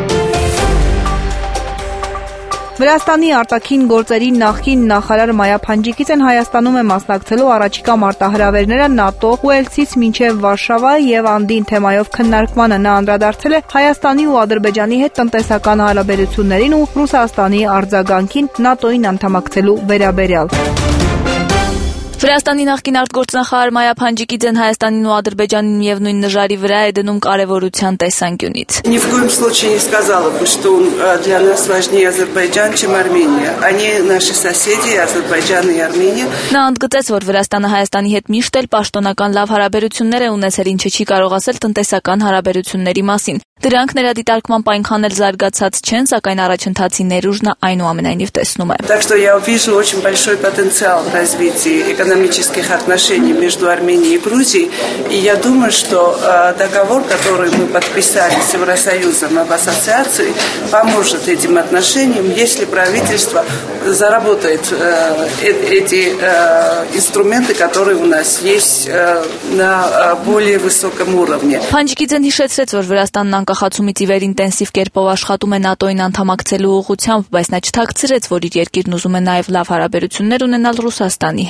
Վրաստանի արտաքին գործերի նախկին նախարար Մայա Փանջիկիցեն Հայաստանում է մասնակցելու առաջիկա մարտահրավերները ՆԱՏՕ Ուելսից մինչև Վարշավա եւ Անդին թեմայով քննարկմանը։ Նա անդրադարձել է Հայաստանի ու Ադրբեջանի հետ տնտեսական հարաբերություններին ու Ռուսաստանի արձագանքին ՆԱՏՕ-ին անդամակցելու վերաբերյալ։
Վրաստանի նախկին արտգործնախարար Մայա Փանջիկիձեն Հայաստանին ու Ադրբեջանին միևնույն նժարի վրա է դնում կարևորության տեսանկյունից։
Ни в коем случае не сказала бы, что для нас важнее Азербайджан, чем Армения. Они наши соседи, Азербайджан и Армения.
Նա ընդգծեց, որ Վրաստանը Հայաստանի հետ միշտ էլ պաշտոնական լավ հարաբերություններ է ունեցել, ինչը չի կարող ասել տնտեսական հարաբերությունների մասին։ Դրանք նրա դիտարկմամբ այնքան էլ զարգացած չեն, սակայն առաջընթացի ներուժն այնուամենայնիվ տեսնում է։
Так что я вижу очень большой потенциал в развитии экономических отношений между Арменией и Грузией, и я думаю, что договор, который мы подписали с Евросоюзом об ассоциации, поможет этим отношениям, если правительство заработает эти инструменты, которые у нас есть на более высоком уровне.
Փանջիկիձեն հիշեցրեց, որ Վրաստանն անկախացումից ի վեր ինտենսիվ կերպով աշխատում է ՆԱՏՕ-ին անդամակցելու ուղղությամբ, բայց նա չթաքցրեց, որ իր երկիրն ուզում է նաև լավ հարաբերություններ ունենալ Ռուսաստանի հետ։
Как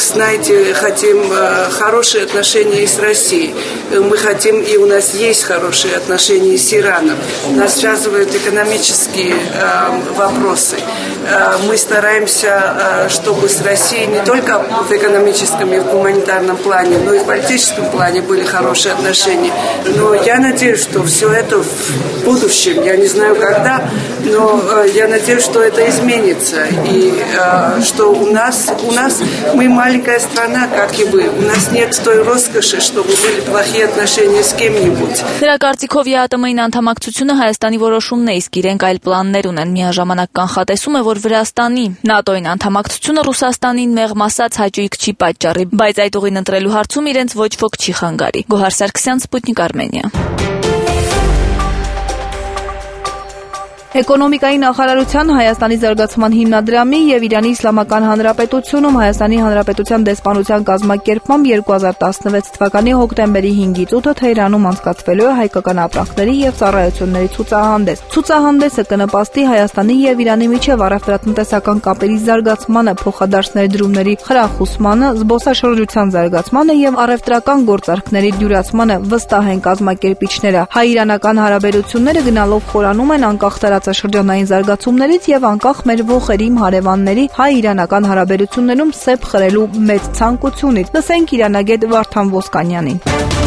знаете, хотим хорошие отношения и с Россией. Мы хотим, и у нас есть хорошие отношения с Ираном. Нас связывают экономические вопросы. Мы стараемся, чтобы с Россией не только в экономическом и в гуманитарном плане, но и в политическом плане были хорошие отношения. Но я надеюсь, что все это в будущем, я не знаю когда, но я надеюсь, что это изменится. И что у нас мы маленькая страна, как и вы. У нас нет той роскоши, чтобы были плохие отношения с кем-нибудь.
Նրա կարծիքով ԵԱՏՄ-ին անդամակցությունը Հայաստանի որոշումն է, իսկ իրենք այլ պլաններ ունեն։ Միաժամանակ կանխատեսում է, որ Վրաստանի ՆԱՏՕ-ին անդամակցությունը Ռուսաստանին մեղմ ասած հաճույք չի պատճառի, բայց այդ ուղին ընտրելու հարցում իրենց ոչ ոք չի խանգարի։ Գոհար Սարգսյան, Սպուտնիկ Արմենիա։
Էկոնոմիկայի նախարարության Հայաստանի զարգացման հիմնադրամի եւ Իրանի Իսլամական Հանրապետությունում Հայաստանի Հանրապետության դեսպանության կազմակերպմամբ 2016 թվականի հոկտեմբերի 5-ից 8-ը Թեհրանում անցկացվելու է հայկական ապրանքների եւ ծառայությունների ցուցահանդես։ Ցուցահանդեսը կնպաստի Հայաստանի եւ Իրանի միջև առևտրատնտեսական կապերի զարգացմանը, փոխադարձ ներդրումների խրախուսմանը, զբոսաշրջության զարգացմանը եւ առևտրական գործարքների դյուրացմանը, վստահ են կազմակերպիչները։ Հայ-իրանական հարաբերությունները գնալով խորանում են անկախ տարածաշրջանային զարգացումներից եւ անկախ մեր ոխերիմ հարևանների հայ-իրանական հարաբերություններում սեպ խրելու մեծ ցանկությունից։ Լսենք իրանագետ Վարդան Ոսկանյանին։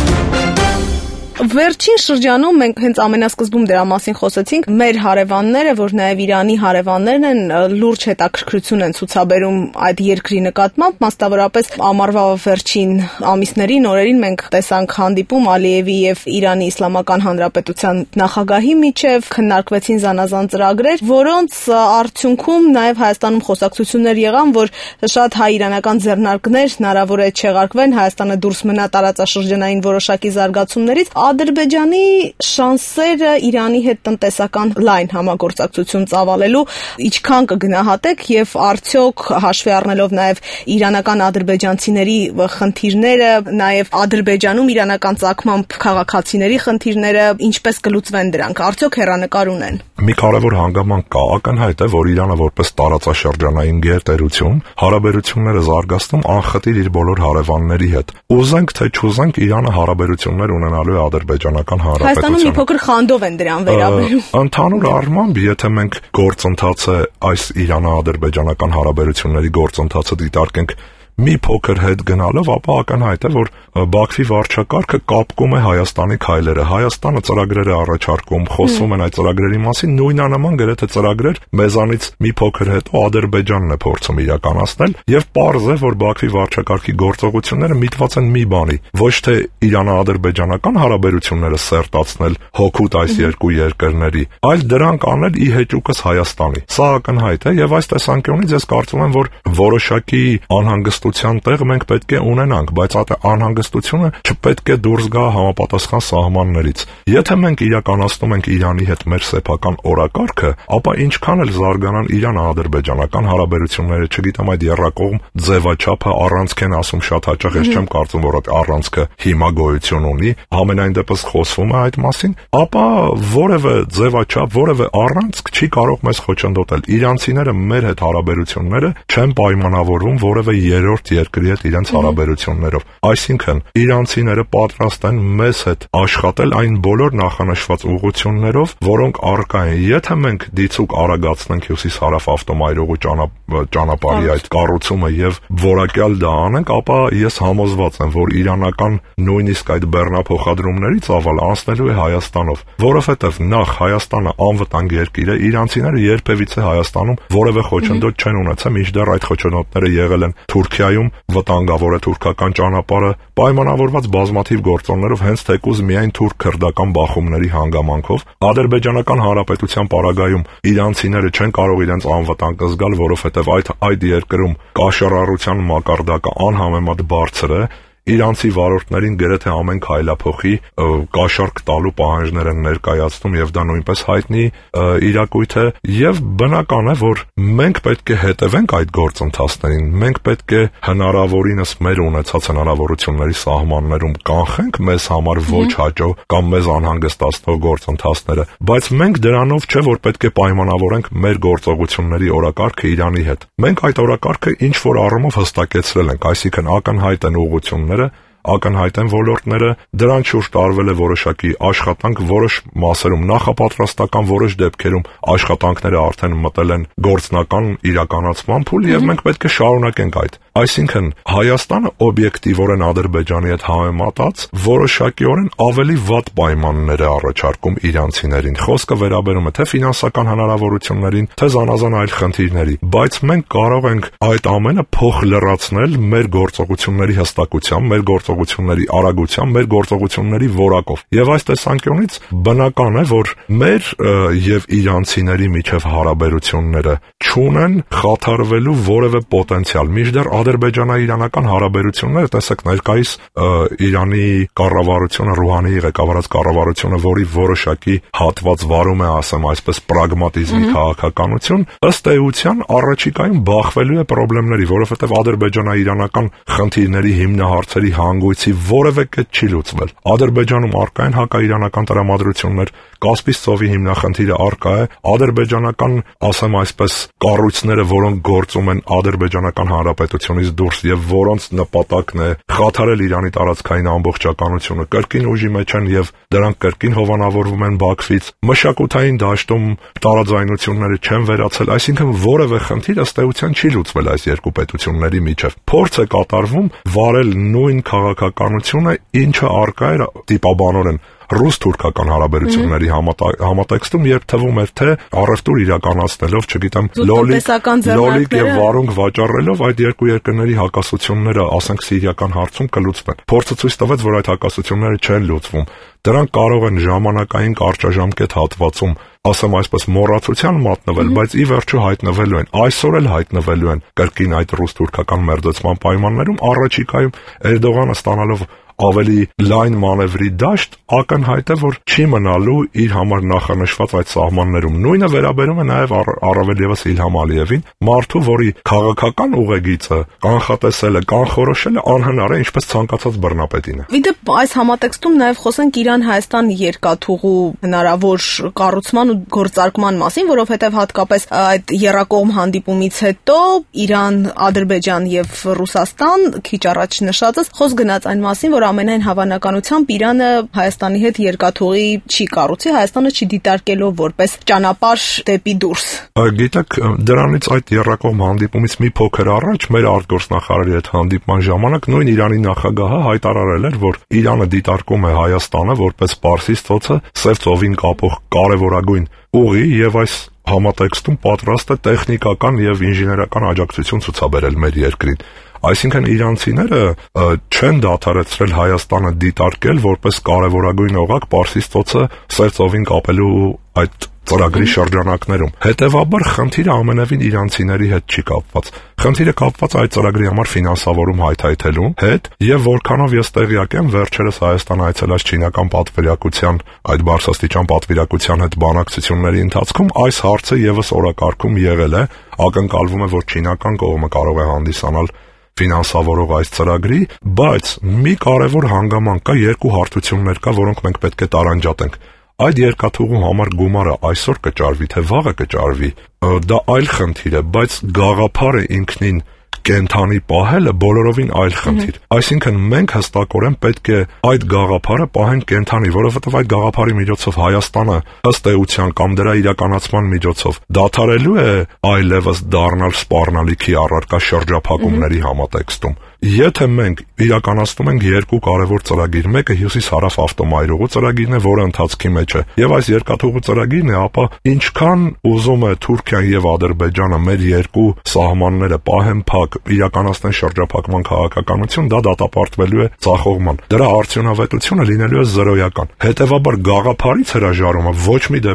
Վերջին շրջանում մենք հենց ամենասկզբում դրա մասին խոսեցինք, մեր հարևանները, որ նաև Իրանի հարևաններն են, լուրջ հետաքրքրություն են ցուցաբերում այդ երկրի նկատմամբ, մասնավորապես ամառվա վերջին ամիսներին, օրերին մենք տեսանք հանդիպում Ալիևի եւ Իրանի Իսլամական Հանրապետության նախագահի միջև, քննարկվեցին զանազան ծրագրեր, որոնց արդյունքում նաև Հայաստանում խոսակցություններ եղան, որ շատ հայ-իրանական ձեռնարկներ հնարավոր է չեղարկվեն, Հայաստանը դուրս մնա տարածաշրջանային որոշակի զարգացումներից։ Ադրբեջանի շանսերը Իրանի հետ տնտեսական լայն համագործակցություն ծավալելու ինչքան կգնահատեք եւ արդյոք հաշվի առնելով նաեւ իրանական ադրբեջանցիների խնդիրները, նաեւ Ադրբեջանում իրանական ցակմամբ քաղաքացիների խնդիրները ինչպես կլուծվեն դրանք, արդյոք հեռանկար ունեն։
Մի կարևոր հանգամանք կա, ակնհայտ է, որ Իրանը որպես տարածաշրջանային գերտերություն հարաբերությունները զարգացնում անխտիր իր բոլոր հարևանների հետ։ Ուզենք թե չուզենք, Իրանը հարաբերություններ ունենալու է ադրբեջանական հանրապետության։
Հայաստանում մի փոքր խանդով են դրան վերաբերում։
Ընդհանուր առմամբ, եթե մենք գործընթացը այս Իրано-ադրբեջանական հարաբերությունների գործընթացը դիտարկենք մի փոքր հետ գնալով, ապա ակնհայտ է, որ Բաքվի վարչակարգը կապկում է Հայաստանի քայլերը։ Հայաստանը ծրագրեր է առաջարկում, խոսում են այդ ծրագրերի մասին, նույնանման գրեթե ծրագրեր մեզանից մի փոքր հետո Ադրբեջանն է փորձում իրականացնել, եւ պարզ է, որ Բաքվի վարչակարգի գործողությունները միտված են մի բանի, ոչ թե Իրано-ադրբեջանական հարաբերությունները սերտացնել հօգուտ այս երկու երկրների, այլ դրանք անել ի հեճուկս Հայաստանի։ Սա ակնհայտ է եւ այս տեսանկյունից ես կարծում եմ, որ որոշակի անհանգստության տեղ մենք պետք է ունենանք, բայց այդ անհանգստությունը չպետք է դուրս գա համապատասխան սահմաններից։ Եթե մենք իրականացնում ենք Իրանի հետ մեր սեփական օրակարգը, ապա ինչքան էլ զարգանան Իրան-ադրբեջանական հարաբերությունները, չգիտեմ այդ երրակողմ ձևաչափը առանցք են ասում շատ հաճախ, ես չեմ կարծում, որ այդ առանցքը հիմա գոյություն ունի, համենայն դեպս խոսվում է այդ մասին, ապա որևէ ձևաչափ, որևէ առանցք չի կարող մեզ խոչընդոտել։ Իրանցիները մեր հետ հարաբերությունները չեն պայմանավորում որևէ երրորդ երկրի հետ իրենց հարաբերություններով։ Այսինքն, իրանցիները պատրաստ են մեզ հետ աշխատել այն բոլոր նախանշված ուղղություններով, որոնք առկա են։ Եթե մենք դիցուկ արագացնենք հյուսիս-հարավ ավտոմայրուղու ճանապարհի այդ կառուցումը եւ որակյալ դա անենք, ապա ես համոզված եմ, որ իրանական նույնիսկ այդ բեռնափոխադրումներից ավալ անցնելու է Հայաստանով, որովհետեւ նախ Հայաստանը անվտանգ երկիր է, իրանցիները երբևիցե Հայաստանում որևէ խոչընդոտ չեն ունեցել, մինչդեռ այդ խոչընդոտները եղել են Թուրքիայում, վտանգավոր է թուրքական ճանապարհը, պայմանավորված բազմաթիվ գործոններով, հենց թեկուզ միայն թուրք-քրդական բախումների հանգամանքով, Ադրբեջանական Հանրապետության պարագայում իրանցիները չեն կարող իրենց անվտանգ զգալ, որովհետև այդ երկրում կաշառառության մակարդակը անհամեմատ բարձր է, իրանցի վարորդներին գրեթե ամեն քայլափոխի կաշառք տալու պահանջներ են ներկայացնում եւ դա նույնպես հայտնի իրակույթ է եւ բնական է, որ մենք պետք է հետևենք այդ գործընթացներին, մենք պետք է հնարավորինս մեր ունեցած հնարավորությունների սահմաններում կանխենք մեզ համար ոչ հաճո կամ մեզ անհանգստացնող գործընթացները, բայց մենք դրանով չէ որ պետք է պայմանավորենք մեր գործողությունների օրակարգը Իրանի հետ։ Մենք այդ օրակարգը ինչ որ առումով հստակեցրել ենք, այսինքն ակնհայտ են ուղղությունները, ակնհայտ են ոլորտները, դրան շուրջ տարվել է որոշակի աշխատանք, որոշ մասերում նախապատրաստական, որոշ դեպքերում աշխատանքները արդեն մտել են գործնական իրականացման փուլ եւ մենք պետք է շարունակենք այդ։ Այսինքն Հայաստանը օբյեկտիվորեն Ադրբեջանի հետ համեմատած որոշակիորեն ավելի վատ պայմաններ է առաջարկում իրանցիներին։ Խոսքը վերաբերում է թե ֆինանսական հնարավորություններին, թե զանազան այլ խնդիրների, բայց մենք կարող ենք այդ ամենը փոխլրացնել մեր գործողությունների հստակությամբ, մեր գործողությունների արագությամբ, մեր գործողությունների որակով։ Եվ այս տեսանկյունից բնական է, որ մեր եւ իրանցիների միջև հարաբերությունները չունեն խաթարվելու որևէ պոտենցիալ։ Մինչդեռ ադրբեջանա-իրանական հարաբերությունները, տեսեք, ներկայիս Իրանի կառավարությունը, Ռուհանիի ղեկավարած կառավարությունը, որի որոշակի հատված վարում է, ասեմ այսպես, պրագմատիզմի քաղաքականություն, ըստ էության առաջիկայում բախվելու է խնդիրների, որովհետև ադրբեջանա-իրանական խնդիրների հիմնահարցերի հանգույցի որևէ կետ չի լուծվել։ Ադրբեջանում առկա են հակաիրանական տրամադրություններ, Կասպից ծովի հիմնախնդիրը առկա է, ադրբեջանական, ասեմ այսպես, կառույցները, որոնք գործում են ադրբեջանական հանրապետությունից դուրս եւ որոնց նպատակն է խաթարել Իրանի տարածքային ամբողջականությունը, կրկին ուժի մեջ են եւ դրանք կրկին հովանավորվում են Բաքվից, մշակութային դաշտում տարաձայնությունները չեն վերացել, այսինքն որևէ խնդիր ըստ էության չի լուծվել այս երկու պետությունների միջև։ Փորձ է կատարվում վարել նույն քաղաքականությունը, ինչը առկա էր տիպաբանորեն ռուս-թուրքական հարաբերությունների համատեքստում, երբ թվում էր, թե առևտուր իրականացնելով, չգիտեմ, լոլիկ եւ վարունգ վաճառելով այդ երկու երկրների հակասությունները, ասենք սիրիական հարցում կլուծվեն։ Փորձը ցույց տվեց, որ այդ հակասությունները չեն լուծվում։ Դրանք կարող են ժամանակային կարճաժամկետ հատվածում, ասեմ այսպես, մոռացության մատնվել, բայց ի վերջո հայտնվելու են, այսօր էլ հայտնվելու են կրկին այդ ռուս-թուրքական մերձեցման պայմաններում, առաջիկայում Էրդողանը ստանալով ավելի լայն մանևրի դաշտ, ակնհայտ է, որ չի մնալու իր համար նախանշված այդ սահմաններում։ Նույնը վերաբերում է նաև առավել եւս Իլհամ Ալիևին, մարդու, որի քաղաքական ուղեգիծը կանխատեսելը, կանխորոշելը անհնար է, ինչպես ցանկացած բռնապետին է։
Իդեպ այս համատեքստում նաև խոսենք Իրան-Հայաստան երկաթուղու հնարավոր կառուցման ու գործարկման մասին, որովհետև հատկապես այդ եռակողմ հանդիպումից հետո Իրան, Ադրբեջան եւ Ռուսաստան քիչ առաջ նշածս խոսք գնաց այն մասին, որ ամենայն հավանականությամբ Իրանը Հայաստանի հետ երկաթուղի չի կառուցի, Հայաստանը չդիտարկելով որպես ճանապարհ դեպի դուրս։
Գիտեք, դրանից այդ եռակողմ հանդիպումից մի փոքր առաջ մեր արտգործնախարարի հետ հանդիպման ժամանակ նույն Իրանի նախագահը հայտարարել էր, որ Իրանը դիտարկում է Հայաստանը որպես Պարսից ծոցը Սև ծովին կապող կարևորագույն ուղի եւ այս համատեքստում պատրաստ է տեխնիկական եւ ինժեներական աջակցություն ցուցաբերել մեր երկրին։ Այսինքն իրանցիները չեն դադարեցրել Հայաստանը դիտարկել որպես կարևորագույն օղակ Պարսից ծոցը Սև ծովին կապելու այդ ծրագրի շրջանակներում։ Հետևաբար խնդիրը ամենևին իրանցիների հետ չի կապված։ Խնդիրը կապված այդ ծրագրի համար ֆինանսավորում հայթայթելու հետ եւ որքանով ես տեղյակ եմ, վերջերս Հայաստան այցելած չինական պատվիրակության, այդ բարձրաստիճան պատվիրակության հետ բանակցությունների ընթացքում այս հարցը եւս օրակարգում եղել է, ակնկալվում է, որ չինական կողմը կարող է հանդիսանալ ֆինանսավորող այս ծրագրի, բայց մի կարևոր հանգամանք կա, երկու հարթություններ կա, որոնք մենք պետք է տարանջատենք։ Այդ երկաթուղու համար գումարը այսօր կճարվի, թե վաղը կճարվի, դա այլ խնդիր է, բայց գաղափարը ինքնին կենթանի պահելը բոլորովին այլ խնդիր։ Այսինքն մենք հստակորեն պետք է այդ գաղափարը պահենք կենթանի, որովհետև այդ գաղափարի միջոցով Հայաստանը ըստ էության կամ դրա իրականացման միջոցով դադարելու է այլևս դառնալ սպառնալիքի առարկա շրջափակումների համատեքստում։ Եթե մենք իրականացնում ենք երկու կարևոր ծրագիր, մեկը հյուսիս-հարավ ավտոմայրուղու ծրագիրն է, որը ընթացքի մեջ է, եւ այս երկաթուղու ծրագիրն է, ապա ինչքան ուզում է Թուրքիան եւ Ադրբեջանը մեր երկու սահմանները պահեն փակ, իրականացնեն շրջափակման քաղաքականություն, դա դատապարտվելու է ծախողման։ Դրա արդյունավետությունը լինելու է զրոյական։ Հետևաբար գաղափարից հրաժարումը ոչ մի դեպքում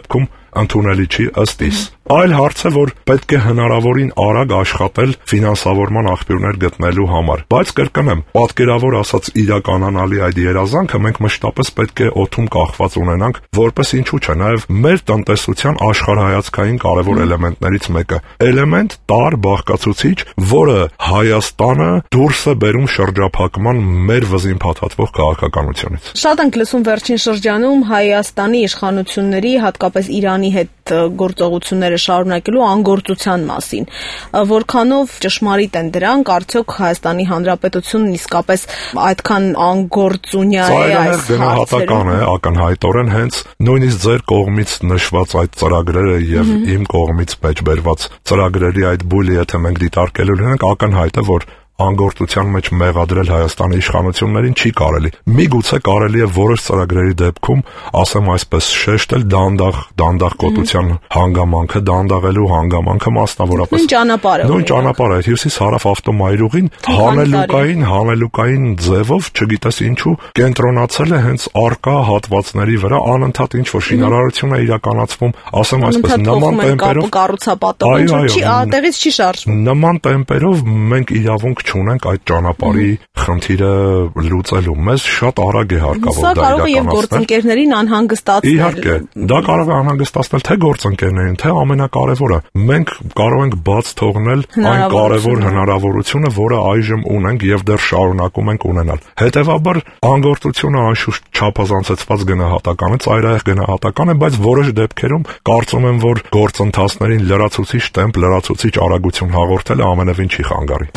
ընդունելի չի ըստ իս։ Այլ հարց է, որ պետք է հնարավորին արագ աշխատել ֆինանսավորման աղբյուրներ գտնելու համար, բայց կրկնեմ, պատկերավոր ասած իրականանալի այդ երազանքը մենք մշտապես պետք է օդում կախված ունենանք, որպես ինչու՞ չէ, նաև մեր տնտեսության աշխարհայացքային կարևոր էլեմենտներից մեկը, էլեմենտ տարր բաղկացուցիչ, որը Հայաստանը դուրս է բերում շրջափակման մեր վզին փաթաթվող քաղաքականությունից։
Շատ ենք լսում վերջին շրջանում Հայաստանի իշխանությունների, հատկապես Իրանի հետ գործողությունները շարունակելու անգործության մասին։ Որքանով ճշմարիտ են դրանք, արդյոք Հայաստանի Հանրապետությունն իսկապես այդքան անգործունյա է այս
գնահատական է, ակնհայտորեն հենց նույնիսկ ձեր կողմից նշված այդ ծրագրերը եւ իմ կողմից մեջբերված ծրագրերի այդ բույլը, եթե մենք դիտարկելու լինենք, ակնհայտ է, որ անգործության մեջ մեղադրել Հայաստանի իշխանություններին չի կարելի։ Միգուցե կարելի է որոշ ծրագրերի դեպքում, ասեմ այսպես, շեշտել դանդաղ կոտության հանգամանքը, դանդաղելու հանգամանքը մասնավորապես։ Նույն ճանապարհը հյուսիս-հարավ ավտոմայրուղին հանելուկային ձևով, չգիտես ինչու, կենտրոնացել է հենց արկա հատվածների վրա, անընդհատ ինչ-որ շինարարություն է իրականացվում, ասեմ այսպես, նման տեմպերով
տեղից չի շարժվում։
Նման տեմպերով մենք իրավունք չունենք այդ ճանապարհի խնդիրը լուծելու։ Մեզ շատ արագ է հարկավոր դա իրականացնել։ Սա
կարող է եւ գործընկերներին անհանգստացնել։
Իհարկե, դա կարող է անհանգստացնել թե գործընկերներին, թե ամենակարևորը, մենք կարող ենք բաց թողնել այն կարևոր հնարավորությունը, որը այժմ ունենք եւ դեռ շարունակում ենք ունենալ։ Հետևաբար, անգործությունը անշուշտ չափազանցեցված գնահատական է, ծայրահեղ գնահատական է, բայց որոշ դեպքերում կարծում եմ, որ գործընթացներին լրացուցիչ տեմպ, լրացուցիչ արագություն հաղորդելը ամենևին չի խանգարի։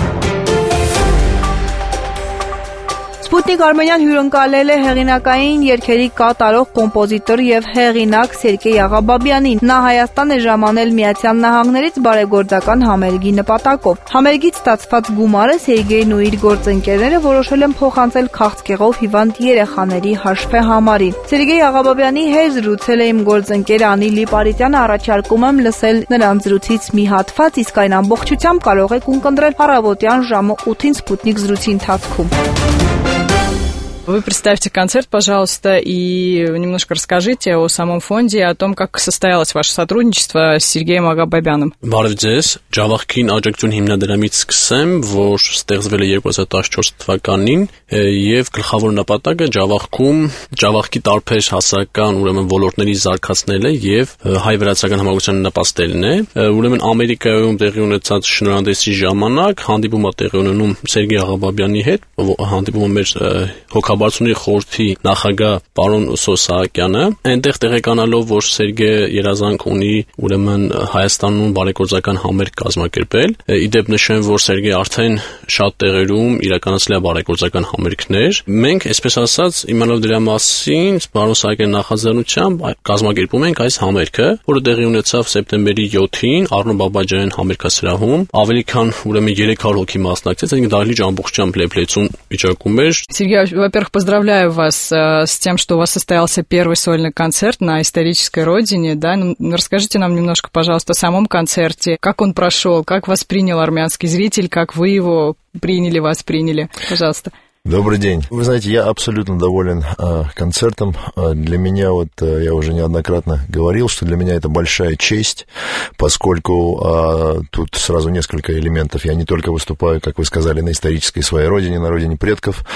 Սպուտնիկ Արմենիան հյուրընկալել է հեղինակային երգերի կատարող կոմպոզիտոր եւ հեղինակ Սերգեյ Աղաբաբյանին։ Նա Հայաստան է ժամանել Միացյալ Նահանգներից բարեգործական համերգի նպատակով։ Համերգից ստացված գումարը Սերգեյն ու իր գործընկերները որոշել են փոխանցել քաղցկեղով հիվանդ երեխաների հաշվեհամարին։ Սերգեյ Աղաբաբյանի հետ զրուցել է իմ գործընկեր Անի Լիպարիտյանը, առաջարկում եմ лысել նրան զրույցից մի հատված, իսկ այն ամբողջությամբ կարող եք ունկնդրել առավոտյան ժամը 8-ին Սպուտնիկ զրույցի ընթացքում։
Вы представьте концерт, пожалуйста, и немножко расскажите о самом фонде, о том, как состоялось ваше сотрудничество с Сергеем Աղաբաբյանում։
Բարև ձեզ, Ջավախքին աջակցություն հիմնադրամից սկսեմ, որ ստեղծվել է 2014 թվականին, եւ գլխավոր նպատակը Ջավախքի տարբեր հասարակական, ուրեմն ոլորտների զարգացնելը եւ հայ-վրացական համագործակցության նպաստելն է։ Ուրեմն Ամերիկայում տեղի ունեցած շնորհանդեսի ժամանակ հանդիպում է տեղի ունենում Սերգեյ Աղաբաբյանի հետ, հանդիպումը մեր Հոգաբարձությունների խորհրդի նախագահ պարոն Սոսահակյանը, այնտեղ տեղեկանալով, որ Սերգեյը երազանք ունի ուրեմն Հայաստանում բարեգործական համերգ կազմակերպել, իդեպ նշեմ, որ Սերգեյը արդեն շատ տեղերում իրականացրել է բարեգործական համերգներ։ Մենք, այսպես ասած, իմանալով դրա մասին, պարոն Սահակյանի նախաձեռնությամբ կազմակերպում ենք այս համերգը, որը տեղի ունեցավ սեպտեմբերի 7-ին Առնո Բաբաջանյան համերգասրահում, ավելի քան ուրեմն 300 հոգի մասնակցեց, այսինքն դահլիճ ամբողջությամբ լեփլեցուն վիճակում էր։
Сергей, во-первых, поздравляю вас с тем, что у вас состоялся первый сольный концерт на исторической родине, да? Расскажите нам немножко, пожалуйста, о самом концерте, как он прошел, как воспринял армянский зритель, как вы его восприняли, пожалуйста.
Добрый день. Вы знаете, я абсолютно доволен концертом. Для меня, я уже неоднократно говорил, что для меня это большая честь, поскольку тут сразу несколько элементов. Я не только выступаю, как вы сказали, на исторической своей родине, на родине предков.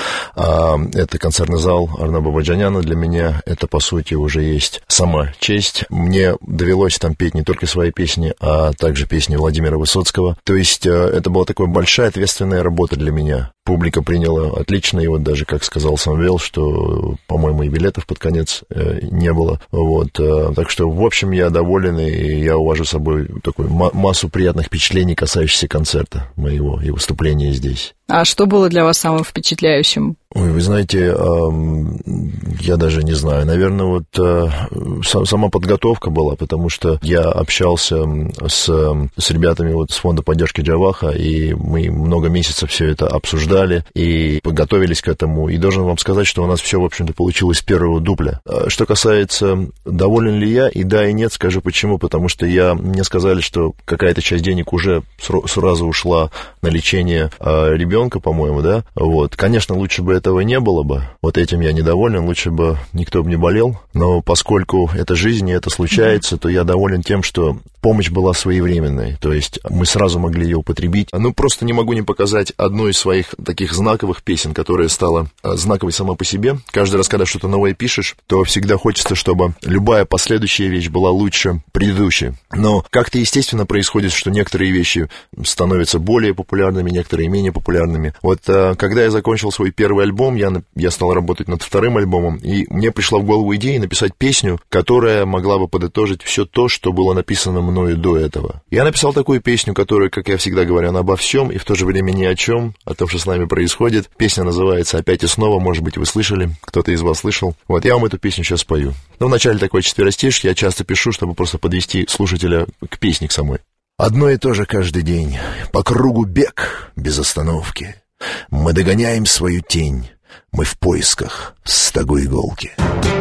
Это концертный зал Арно Бабаджаняна. Для меня это, по сути, уже есть сама честь. Мне довелось там петь не только свои песни, а также песни Владимира Высоцкого. То есть это была такая большая ответственная работа для меня. Публика приняла отлично, и даже, как сказал Самвел, что, по-моему, и билетов под конец не было. Так что, в общем, я доволен, и я увожу с собой такую массу приятных впечатлений, касающихся концерта моего и выступления здесь.
А что было для вас самым впечатляющим?
Ой, вы знаете, я даже не знаю. Наверное, сама подготовка была, потому что я общался с ребятами с фонда поддержки Джаваха, и мы много месяцев все это обсуждали и подготовились к этому. И должен вам сказать, что у нас все, в общем-то, получилось с первого дубля. Что касается, доволен ли я, и да, и нет, скажу почему. Потому что мне сказали, что какая-то часть денег уже сразу ушла на лечение ребенка. ребенка, по-моему, да? Вот. Конечно, лучше бы этого не было бы. Вот этим я недоволен, лучше бы никто бы не болел. Но поскольку это жизнь и это случается, то я доволен тем, что помощь была своевременной. То есть мы сразу могли ее употребить. Ну, просто не могу не показать одну из своих таких знаковых песен, которая стала знаковой сама по себе. Каждый раз, когда что-то новое пишешь, то всегда хочется, чтобы любая последующая вещь была лучше предыдущей. Но как-то естественно происходит, что некоторые вещи становятся более популярными, некоторые менее популярными. Вот когда я закончил свой первый альбом, я стал работать над вторым альбомом, и мне пришла в голову идея написать песню, которая могла бы подытожить все то, что было написано мною до этого. Я написал такую песню, которая, как я всегда говорю, она обо всем и в то же время ни о чем, о том, что с нами происходит. Песня называется «Опять и снова», может быть, вы слышали, кто-то из вас слышал. Вот я вам эту песню сейчас пою. Но вначале такой четверостишье я часто пишу, чтобы просто подвести слушателя к песне к самой. Одно и то же каждый день, по кругу бег без остановки. Мы догоняем свою тень, мы в поисках стогу-иголки.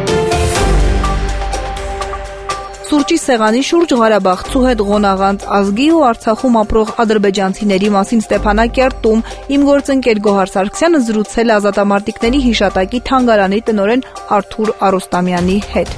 Սուրճի սեղանի շուրջ Ղարաբաղցու հետ ղոնաղանց ազգի ու Արցախում ապրող ադրբեջանցիների մասին Ստեփանակերտում իմ գործընկեր Գոհար Սարգսյանը զրուցել է ազատամարտիկների հիշատակի թանգարանի տնօրեն Արթուր Արոստամյանի հետ։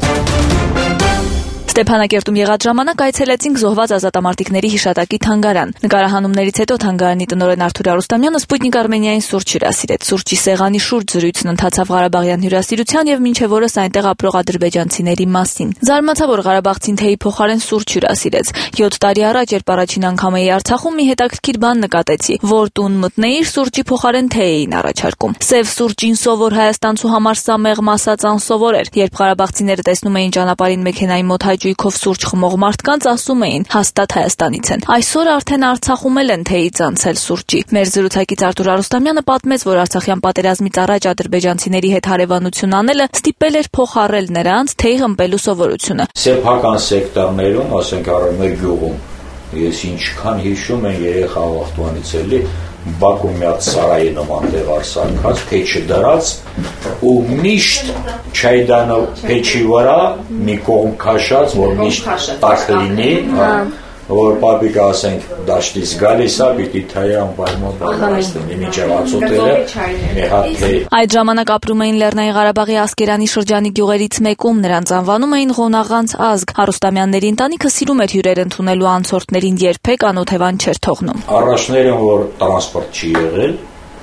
Ստեփանակերտում եղած ժամանակ այցելեցինք զոհված ազատամարտիկների հիշատակի թանգարան։ Նկարահանումներից հետո թանգարանի տնօրեն Արթուր Արոստամյանը Սպուտնիկ Արմենիային սուրճ հյուրասիրեց։ Սուրճի սեղանի շուրջ զրույցն ընթացավ Ղարաբաղյան հյուրասիրության եւ մինչեւ օրս այնտեղ ապրող ադրբեջանցիների մասին։ Զարմացա, որ Ղարաբաղցին թեյի փոխարեն սուրճ հյուրասիրեց։ 7 տարի առաջ, երբ առաջին անգամ էի Արցախում, մի հետաքրքիր բան նկատեցի, որ տուն մտնեիր, սուրճի փոխարեն թեյ էին առաջարկում։ Սև սուրճին սովոր հայաստանցու համար սա մեղմ ասած անսովոր էր։ Երբ ղարաբաղցիները տեսնում էին ճանապարհին մեքենայի մոտ ջույքով սուրճ խմող մարդկանց, ասում էին հաստատ Հայաստանից են։ Այսօր արդեն Արցախում են թեյից անցել սուրճի։ Մեր զրուցակից Արթուր Արոստամյանը պատմեց, որ Արցախյան պատերազմից առաջ ադրբեջանցիների հետ հարևանություն անելը ստիպել էր փոխառել նրանց թեյ խմբելու սովորությունը։
Սեփական սեկտորներում, ասենք առ մեր գյուղում, ես ինչքան հիշում եմ երեխա վախտուանից էլի Բակում մի հատ սարայի նման տեղ արսարկած, փեչը դրած ու միշտ չայդանը փեչի վրա մի կողմ քաշած, որ միշտ տաք լինի, որ պապիկը ասենք դաշտից գալիս է, պիտի թեյը անպայման պատրաստի, մինչև ացուտերը մի հատ թեյ։
Այդ ժամանակ ապրում էին Լեռնային Ղարաբաղի Ասկերանի շրջանի գյուղերից մեկում, նրանց անվանում էին Ղոնաղանց ազգ։ Արոստամյանների ընտանիքը սիրում էր հյուրեր ընդունել ու անցորդներին երբեք անօթևան չէր թողնում։
Առաջներում, որ տրանսպորտ չի եղել,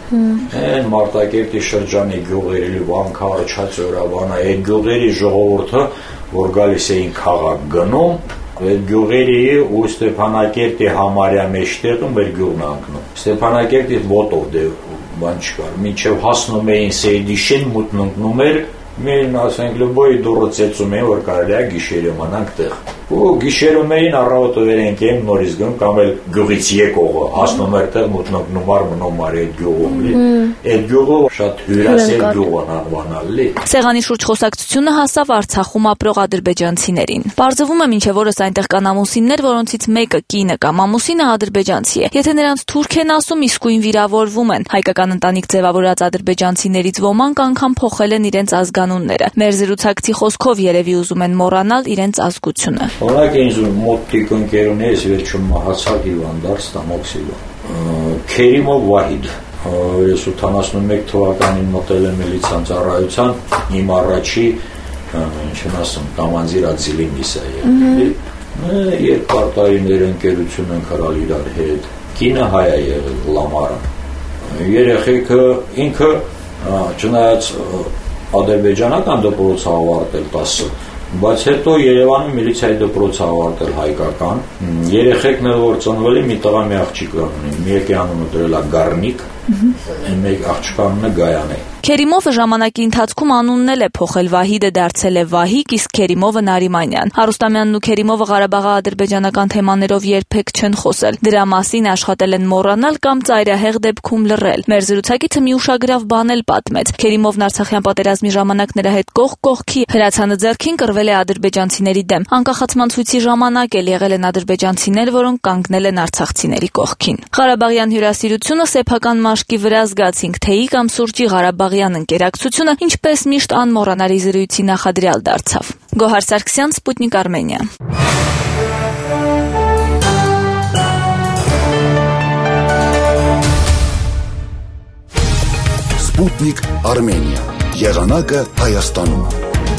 այն Մարտակերտի շրջանի գյուղերի Վանքարը, Չացորաբանը, այդ գյուղերի ժողովուրդը, որ գալիս էին քաղաք գնում, այդ գյուղերի ու Ստեփանակերտի համարյա մեջտեղում մեր գյուղն անկնում։ Ստեփանակերտի ոտով դե բան չկար։ Մինչև հասնում էին Սեյդիշեն, մուտն ընկնում էր, մեն ասենք լոբոյի դուրը ծեծում էին, որ կարելի է գիշերը մնանք տեղ։ Ու գիշերում էին առավոտը վերենք էին նորից գնում կամ էլ գյուղից եկողը հասնում էր տեղ մուտն ընկնում առ մնում արի այդ գյուղում լի։ Այդ գյուղը շատ հյուրասեր գյուղն անվանալ լի։
Սեղանի շուրջ խոսակցությունը հասավ Արցախում ապրող ադրբեջանցիներին։ Պարզվում է մինչև օրս այնտեղ կան ամուսիններ, որոնցից մեկը կինը կամ ամուսինը ադրբեջանցի է։ Եթե նրանց թուրք են ասում, իսկույն վիրավորվում են։ Հայկական ընտանիք ձևավորած ադրբեջանցիներից ոմանք անգամ փոխել են իրենց ազգանունները։ Մեր զրուցակցի խոսքով երևի ուզում են մոռանալ իրենց ազգությունը։
Օրինակ ինձ մոտ ընկերուներս վերջում մահացավ հիվանդար Ստամոքսիլը։ Քերիմով Վահիդ 71 թվականին մտել եմ միլիցիան ծառայության, իմ առաջի ինչ են ասում, կամանձիր ածիլինիս է եղել։ Երկար տարիներ ընկերություն ենք հրալ իրար հետ։ Կինը հայ է եղել Լամարը։ Երեխեքը ինքը չնայած ադրբեջանական դպրոց ավարտել 10, բայց հետո Երևանում միլիցիայի դպրոց ավարտել հայկական։ Երեխեքն էլ որ ծնվել են, մի տղա մի աղջիկ ունի։ Մեկի անունը դրել է Գառնիկ, մեկ աղջկա անունը Գայան է։
Քերիմովը ժամանակի ընթացքում անունն էլ է փոխել, Վահիդը դարձել է Վահիկ, իսկ Քերիմովը Նարիմանյան։ Արոստամյանն ու Քերիմովը Ղարաբաղի ադրբեջանական թեմաներով երբեք չեն խոսել։ Դրա մասին աշխատել են մոռանալ կամ ծայրահեղ դեպքում լռել։ Մեր զրուցակիցը մի ուշագրավ բան էլ պատմեց։ Քերիմովն Արցախյան պատերազմի ժամանակ նրա հետ կողք կողքի հրացանը ձեռքին կռվել է ադրբեջանցիների դեմ։ Անկախացման ցույցի ժամանակ էլ եղել են ադրբեջանցիներ, որոնք կանգնել են արցախցիների կողքին։ Ղարաբաղյան հյուրասիրությունը սեփական մաշկի վրա զգացինք թեյի կամ սուրճի Ղարաբաղյան ընկերակցությունը, ինչպես միշտ անմոռանալի զրույցի նախադրյալ դարձավ։ Գոհար Սարգսյան, Սպուտնիկ Արմենիա։
Sputnik Armenia։ Եղանակը Հայաստանում։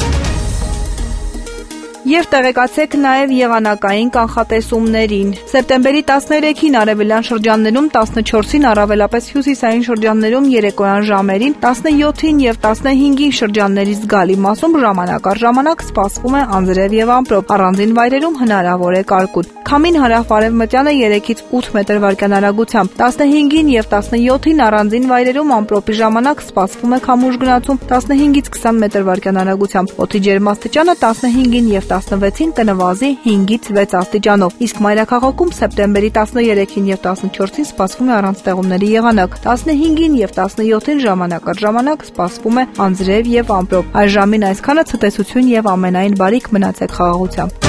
Եվ տեղեկացեք նաև եղանակային կանխատեսումներին։ Սեպտեմբերի 13-ին արևելյան շրջաններում, 14-ին առավելապես հյուսիսային շրջաններում երեկոյան ժամերին, 17-ին եւ 15-ին շրջանների զգալի մասում ժամանակ առ ժամանակ սպասվում է անձրև եւ ամպրոպ, առանձին վայրերում հնարավոր է կարկուտ։ Քամին հարավ-արևմտյանը 3-ից 8 մետր վարկյան արագությամբ, 15-ին եւ 17-ին առանձին վայրերում ամպրոպի ժամանակ սպասվում է քամուշ գնացում 15-ից 20 մետր վարկյան արագությամբ, օդի ջերմաստիճանը 15-ին եւ 16-ին կնվազի 5-ից 6 աստիճանով, իսկ մայրաքաղաքում սեպտեմբերի 13-ին եւ 14-ին սպասվում է առանց տեղումների եղանակ, 15-ին եւ 17-ին ժամանակ առ ժամանակ սպասվում է անձրև եւ ամպրոպ։ Այս ժամին այսքանը, ցտեսություն եւ ամենայն բարիք, մնացեք խաղաղությամբ։